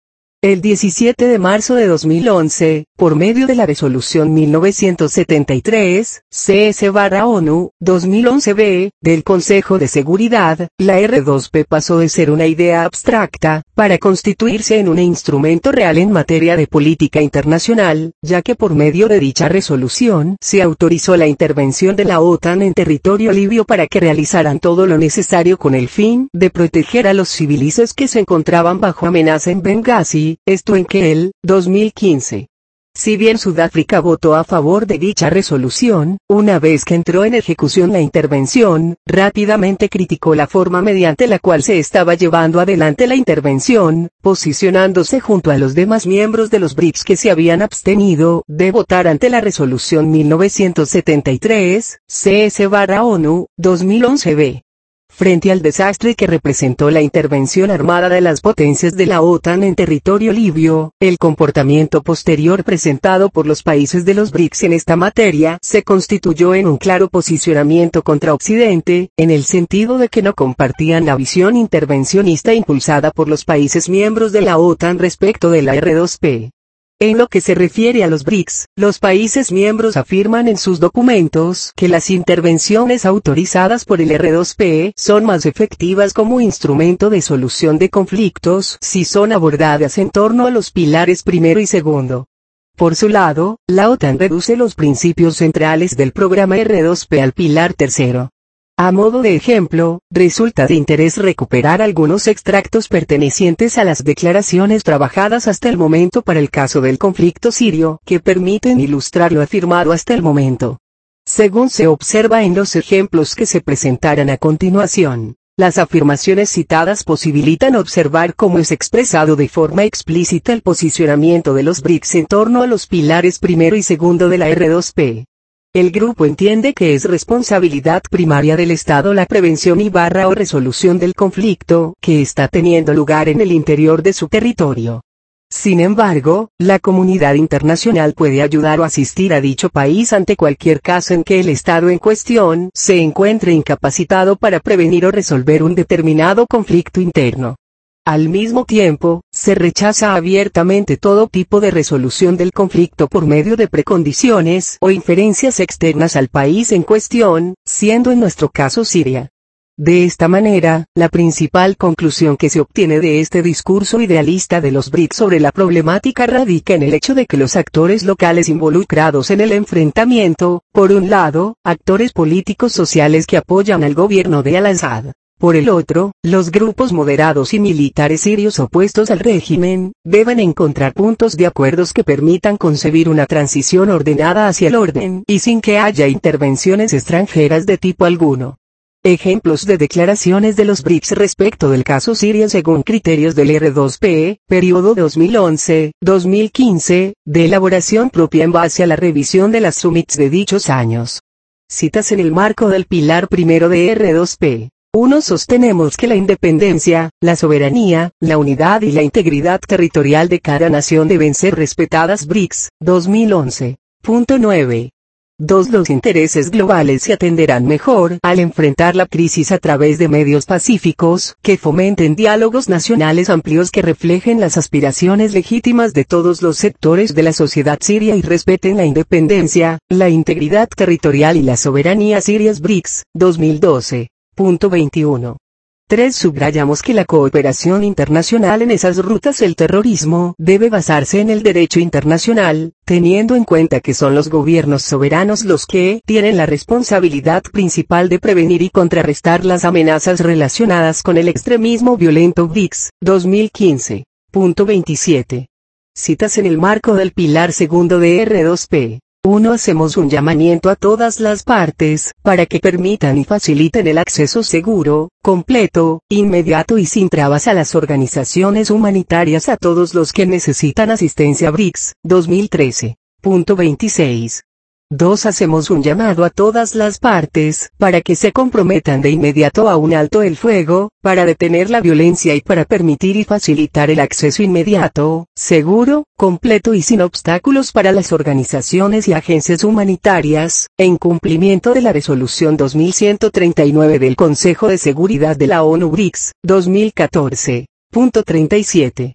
[SPEAKER 1] El diecisiete de marzo de dos mil once, por medio de la Resolución mil novecientos setenta y tres, C S-ONU, dos mil once B, del Consejo de Seguridad, la R dos P pasó de ser una idea abstracta, para constituirse en un instrumento real en materia de política internacional, ya que por medio de dicha resolución se autorizó la intervención de la OTAN en territorio libio para que realizaran todo lo necesario con el fin de proteger a los civiles que se encontraban bajo amenaza en Benghazi, esto en que el dos mil quince. Si bien Sudáfrica votó a favor de dicha resolución, una vez que entró en ejecución la intervención, rápidamente criticó la forma mediante la cual se estaba llevando adelante la intervención, posicionándose junto a los demás miembros de los BRICS que se habían abstenido de votar ante la resolución mil novecientos setenta y tres, C S-ONU, dos mil once B. Frente al desastre que representó la intervención armada de las potencias de la OTAN en territorio libio, el comportamiento posterior presentado por los países de los BRICS en esta materia se constituyó en un claro posicionamiento contra Occidente, en el sentido de que no compartían la visión intervencionista impulsada por los países miembros de la OTAN respecto de la R dos P. En lo que se refiere a los BRICS, los países miembros afirman en sus documentos que las intervenciones autorizadas por el R dos P son más efectivas como instrumento de solución de conflictos si son abordadas en torno a los pilares primero y segundo. Por su lado, la OTAN reduce los principios centrales del programa R dos P al pilar tercero. A modo de ejemplo, resulta de interés recuperar algunos extractos pertenecientes a las declaraciones trabajadas hasta el momento para el caso del conflicto sirio, que permiten ilustrar lo afirmado hasta el momento. Según se observa en los ejemplos que se presentarán a continuación, las afirmaciones citadas posibilitan observar cómo es expresado de forma explícita el posicionamiento de los BRICS en torno a los pilares primero y segundo de la R dos P. El grupo entiende que es responsabilidad primaria del Estado la prevención y barra o resolución del conflicto que está teniendo lugar en el interior de su territorio. Sin embargo, la comunidad internacional puede ayudar o asistir a dicho país ante cualquier caso en que el Estado en cuestión se encuentre incapacitado para prevenir o resolver un determinado conflicto interno. Al mismo tiempo, se rechaza abiertamente todo tipo de resolución del conflicto por medio de precondiciones o inferencias externas al país en cuestión, siendo en nuestro caso Siria. De esta manera, la principal conclusión que se obtiene de este discurso idealista de los BRICS sobre la problemática radica en el hecho de que los actores locales involucrados en el enfrentamiento, por un lado, actores políticos sociales que apoyan al gobierno de Al-Assad. Por el otro, los grupos moderados y militares sirios opuestos al régimen, deben encontrar puntos de acuerdos que permitan concebir una transición ordenada hacia el orden y sin que haya intervenciones extranjeras de tipo alguno. Ejemplos de declaraciones de los BRICS respecto del caso Siria según criterios del R dos P, periodo dos mil once a dos mil quince, de elaboración propia en base a la revisión de las summits de dichos años. Citas en el marco del pilar primero de R dos P. uno Sostenemos que la independencia, la soberanía, la unidad y la integridad territorial de cada nación deben ser respetadas. BRICS, dos mil once. Punto nueve. dos Los intereses globales se atenderán mejor al enfrentar la crisis a través de medios pacíficos, que fomenten diálogos nacionales amplios que reflejen las aspiraciones legítimas de todos los sectores de la sociedad siria y respeten la independencia, la integridad territorial y la soberanía sirias. BRICS, dos mil doce. Punto veintiuno. tres Subrayamos que la cooperación internacional en esas rutas el terrorismo debe basarse en el derecho internacional, teniendo en cuenta que son los gobiernos soberanos los que tienen la responsabilidad principal de prevenir y contrarrestar las amenazas relacionadas con el extremismo violento. BRICS, dos mil quince. Punto veintisiete. Citas en el marco del pilar segundo de R dos P. uno Hacemos un llamamiento a todas las partes, para que permitan y faciliten el acceso seguro, completo, inmediato y sin trabas a las organizaciones humanitarias a todos los que necesitan asistencia. BRICS, dos mil trece. Punto veintiséis. dos Hacemos un llamado a todas las partes, para que se comprometan de inmediato a un alto el fuego, para detener la violencia y para permitir y facilitar el acceso inmediato, seguro, completo y sin obstáculos para las organizaciones y agencias humanitarias, en cumplimiento de la resolución dos mil ciento treinta y nueve del Consejo de Seguridad de la ONU. BRICS, dos mil catorce. Punto treinta y siete.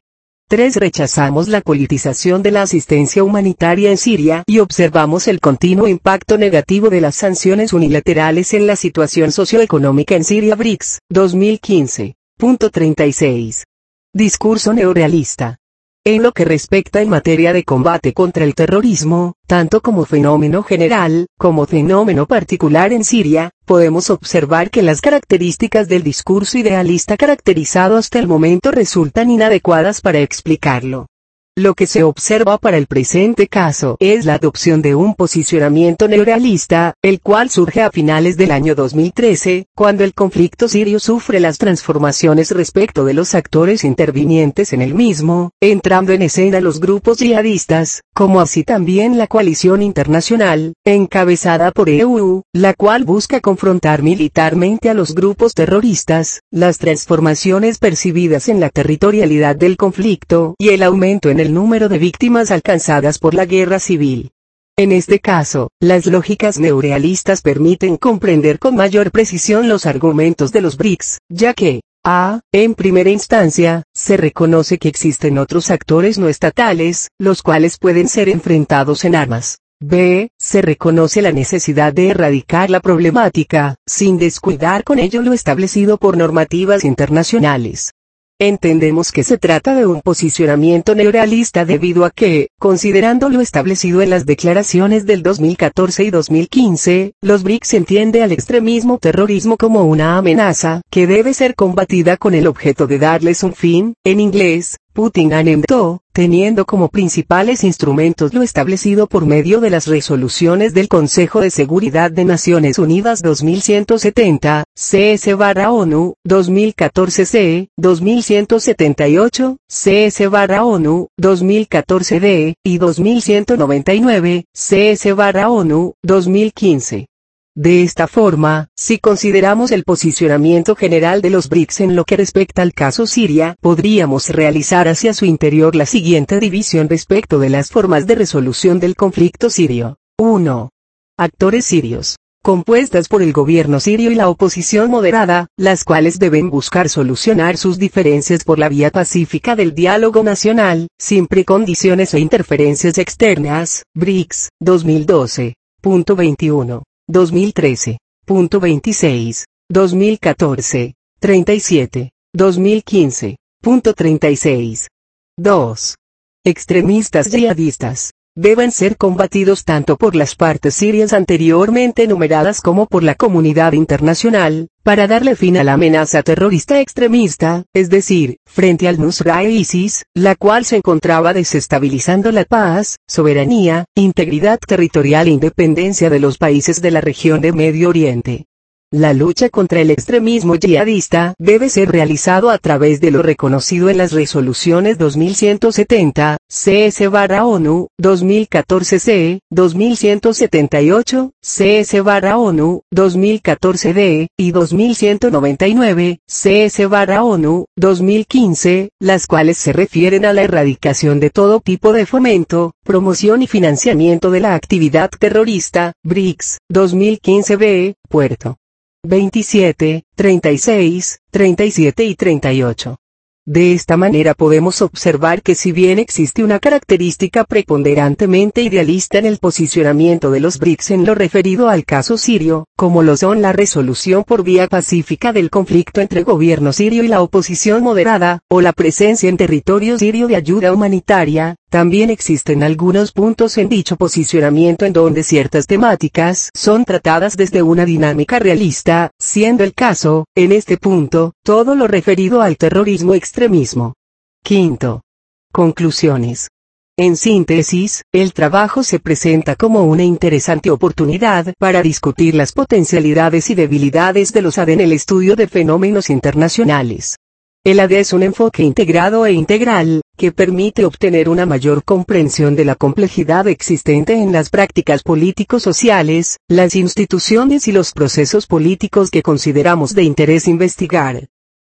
[SPEAKER 1] tres Rechazamos la politización de la asistencia humanitaria en Siria y observamos el continuo impacto negativo de las sanciones unilaterales en la situación socioeconómica en Siria. B R I C S, dos mil quince. Punto treinta y seis. Discurso neorealista. En lo que respecta en materia de combate contra el terrorismo, tanto como fenómeno general, como fenómeno particular en Siria, podemos observar que las características del discurso idealista caracterizado hasta el momento resultan inadecuadas para explicarlo. Lo que se observa para el presente caso es la adopción de un posicionamiento neorealista, el cual surge a finales del año dos mil trece, cuando el conflicto sirio sufre las transformaciones respecto de los actores intervinientes en el mismo, entrando en escena los grupos yihadistas, como así también la coalición internacional, encabezada por E U, la cual busca confrontar militarmente a los grupos terroristas, las transformaciones percibidas en la territorialidad del conflicto y el aumento en el el número de víctimas alcanzadas por la guerra civil. En este caso, las lógicas neorealistas permiten comprender con mayor precisión los argumentos de los B R I C S, ya que, a. En primera instancia, se reconoce que existen otros actores no estatales, los cuales pueden ser enfrentados en armas. B. Se reconoce la necesidad de erradicar la problemática, sin descuidar con ello lo establecido por normativas internacionales. Entendemos que se trata de un posicionamiento neorealista debido a que, considerando lo establecido en las declaraciones del dos mil catorce y dos mil quince, los B R I C S entiende al extremismo terrorismo como una amenaza que debe ser combatida con el objeto de darles un fin, en inglés, putting an end to, teniendo como principales instrumentos lo establecido por medio de las resoluciones del Consejo de Seguridad de Naciones Unidas dos mil ciento setenta, C S/ONU, dos mil catorce C, dos mil ciento setenta y ocho, C S/ONU, dos mil catorce D, y dos mil ciento noventa y nueve, C S/ONU, dos mil quince. De esta forma, si consideramos el posicionamiento general de los B R I C S en lo que respecta al caso Siria, podríamos realizar hacia su interior la siguiente división respecto de las formas de resolución del conflicto sirio. uno. Actores sirios, compuestas por el gobierno sirio y la oposición moderada, las cuales deben buscar solucionar sus diferencias por la vía pacífica del diálogo nacional, sin precondiciones e interferencias externas. B R I C S, dos mil doce. Punto veintiuno. dos mil trece. Punto veintiséis. dos mil catorce. treinta y siete. dos mil quince. Punto treinta y seis. dos. Extremistas yihadistas. Deben ser combatidos tanto por las partes sirias anteriormente enumeradas como por la comunidad internacional, para darle fin a la amenaza terrorista extremista, es decir, frente al Nusra e ISIS, la cual se encontraba desestabilizando la paz, soberanía, integridad territorial e independencia de los países de la región de Medio Oriente. La lucha contra el extremismo yihadista debe ser realizado a través de lo reconocido en las resoluciones dos mil ciento setenta, C S/ONU, dos mil catorce C, dos mil ciento setenta y ocho, C S/ONU, dos mil catorce D, y dos mil ciento noventa y nueve, C S/ONU, dos mil quince, las cuales se refieren a la erradicación de todo tipo de fomento, promoción y financiamiento de la actividad terrorista. B R I C S, dos mil quince B, Puerto veintisiete, treinta y seis, treinta y siete y treinta y ocho. De esta manera podemos observar que si bien existe una característica preponderantemente idealista en el posicionamiento de los B R I C S en lo referido al caso sirio, como lo son la resolución por vía pacífica del conflicto entre gobierno sirio y la oposición moderada, o la presencia en territorio sirio de ayuda humanitaria, también existen algunos puntos en dicho posicionamiento en donde ciertas temáticas son tratadas desde una dinámica realista, siendo el caso, en este punto, todo lo referido al terrorismo extremismo. Quinto. Conclusiones. En síntesis, el trabajo se presenta como una interesante oportunidad para discutir las potencialidades y debilidades de los A D en el estudio de fenómenos internacionales. El A D es un enfoque integrado e integral, que permite obtener una mayor comprensión de la complejidad existente en las prácticas político-sociales, las instituciones y los procesos políticos que consideramos de interés investigar.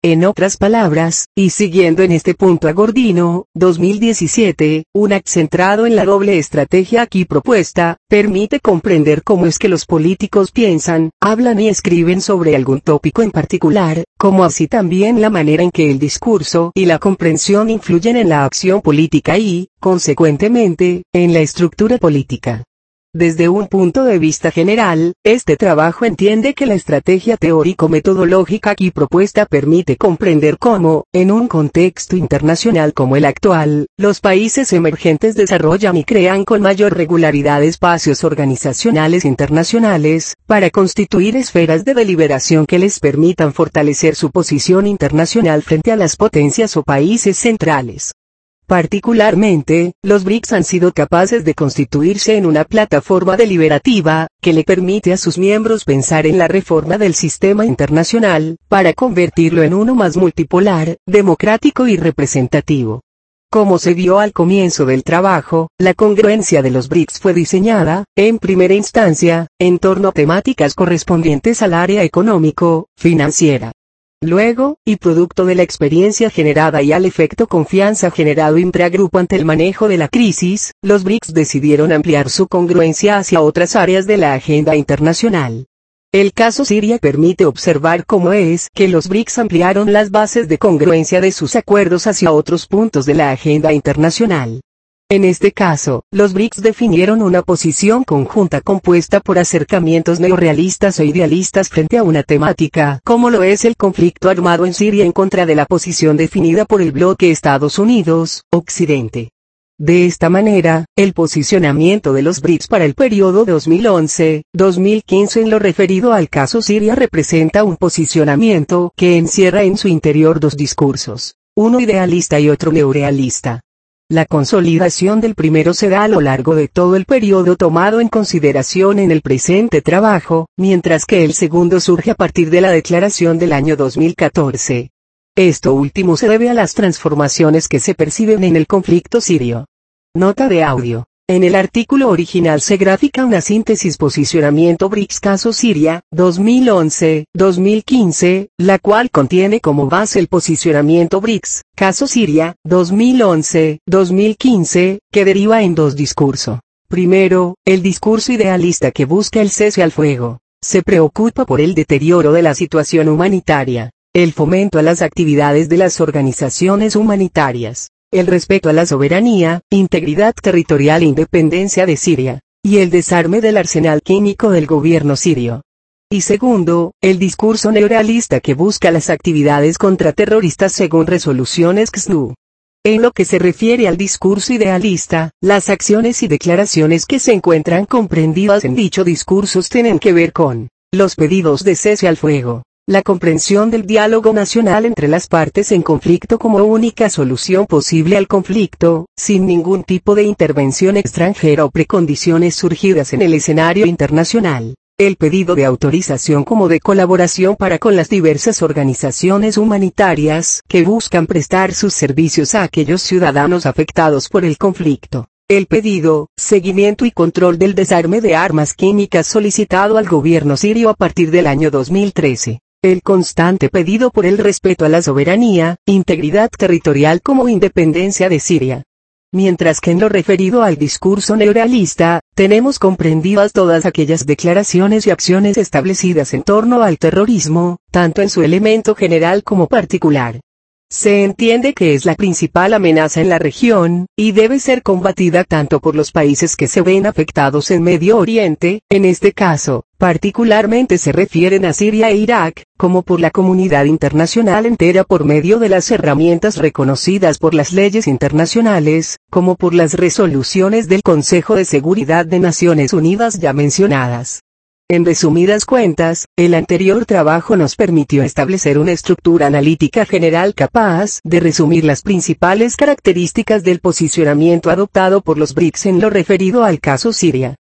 [SPEAKER 1] En otras palabras, y siguiendo en este punto a Gordino, dos mil diecisiete, un acto centrado en la doble estrategia aquí propuesta, permite comprender cómo es que los políticos piensan, hablan y escriben sobre algún tópico en particular, como así también la manera en que el discurso y la comprensión influyen en la acción política y, consecuentemente, en la estructura política. Desde un punto de vista general, este trabajo entiende que la estrategia teórico-metodológica aquí propuesta permite comprender cómo, en un contexto internacional como el actual, los países emergentes desarrollan y crean con mayor regularidad espacios organizacionales internacionales, para constituir esferas de deliberación que les permitan fortalecer su posición internacional frente a las potencias o países centrales. Particularmente, los B R I C S han sido capaces de constituirse en una plataforma deliberativa, que le permite a sus miembros pensar en la reforma del sistema internacional, para convertirlo en uno más multipolar, democrático y representativo. Como se vio al comienzo del trabajo, la congruencia de los B R I C S fue diseñada, en primera instancia, en torno a temáticas correspondientes al área económico, financiera. Luego, y producto de la experiencia generada y al efecto confianza generado intragrupo ante el manejo de la crisis, los B R I C S decidieron ampliar su congruencia hacia otras áreas de la agenda internacional. El caso Siria permite observar cómo es que los B R I C S ampliaron las bases de congruencia de sus acuerdos hacia otros puntos de la agenda internacional. En este caso, los B R I C S definieron una posición conjunta compuesta por acercamientos neorrealistas e idealistas frente a una temática, como lo es el conflicto armado en Siria en contra de la posición definida por el bloque Estados Unidos, Occidente. De esta manera, el posicionamiento de los B R I C S para el periodo dos mil once a dos mil quince en lo referido al caso Siria representa un posicionamiento que encierra en su interior dos discursos, uno idealista y otro neorrealista. La consolidación del primero se da a lo largo de todo el periodo tomado en consideración en el presente trabajo, mientras que el segundo surge a partir de la declaración del año dos mil catorce. Esto último se debe a las transformaciones que se perciben en el conflicto sirio. Nota de audio. En el artículo original se grafica una síntesis posicionamiento B R I C S caso Siria, dos mil once a dos mil quince, la cual contiene como base el posicionamiento B R I C S, caso Siria, dos mil once a dos mil quince, que deriva en dos discursos. Primero, el discurso idealista que busca el cese al fuego, se preocupa por el deterioro de la situación humanitaria, el fomento a las actividades de las organizaciones humanitarias, el respeto a la soberanía, integridad territorial e independencia de Siria, y el desarme del arsenal químico del gobierno sirio. Y segundo, el discurso neorrealista que busca las actividades contraterroristas según resoluciones C S D U. En lo que se refiere al discurso idealista, las acciones y declaraciones que se encuentran comprendidas en dicho discurso tienen que ver con los pedidos de cese al fuego, la comprensión del diálogo nacional entre las partes en conflicto como única solución posible al conflicto, sin ningún tipo de intervención extranjera o precondiciones surgidas en el escenario internacional. El pedido de autorización como de colaboración para con las diversas organizaciones humanitarias que buscan prestar sus servicios a aquellos ciudadanos afectados por el conflicto. El pedido, seguimiento y control del desarme de armas químicas solicitado al gobierno sirio a partir del año dos mil trece. El constante pedido por el respeto a la soberanía, integridad territorial como independencia de Siria. Mientras que en lo referido al discurso neorrealista, tenemos comprendidas todas aquellas declaraciones y acciones establecidas en torno al terrorismo, tanto en su elemento general como particular. Se entiende que es la principal amenaza en la región, y debe ser combatida tanto por los países que se ven afectados en Medio Oriente, en este caso, particularmente se refieren a Siria e Irak, como por la comunidad internacional entera por medio de las herramientas reconocidas por las leyes internacionales, como por las resoluciones del Consejo de Seguridad de Naciones Unidas ya mencionadas. En resumidas cuentas, el anterior trabajo nos permitió establecer una estructura analítica general capaz de resumir las principales características del posicionamiento adoptado por los B R I C S en lo referido al caso Siria.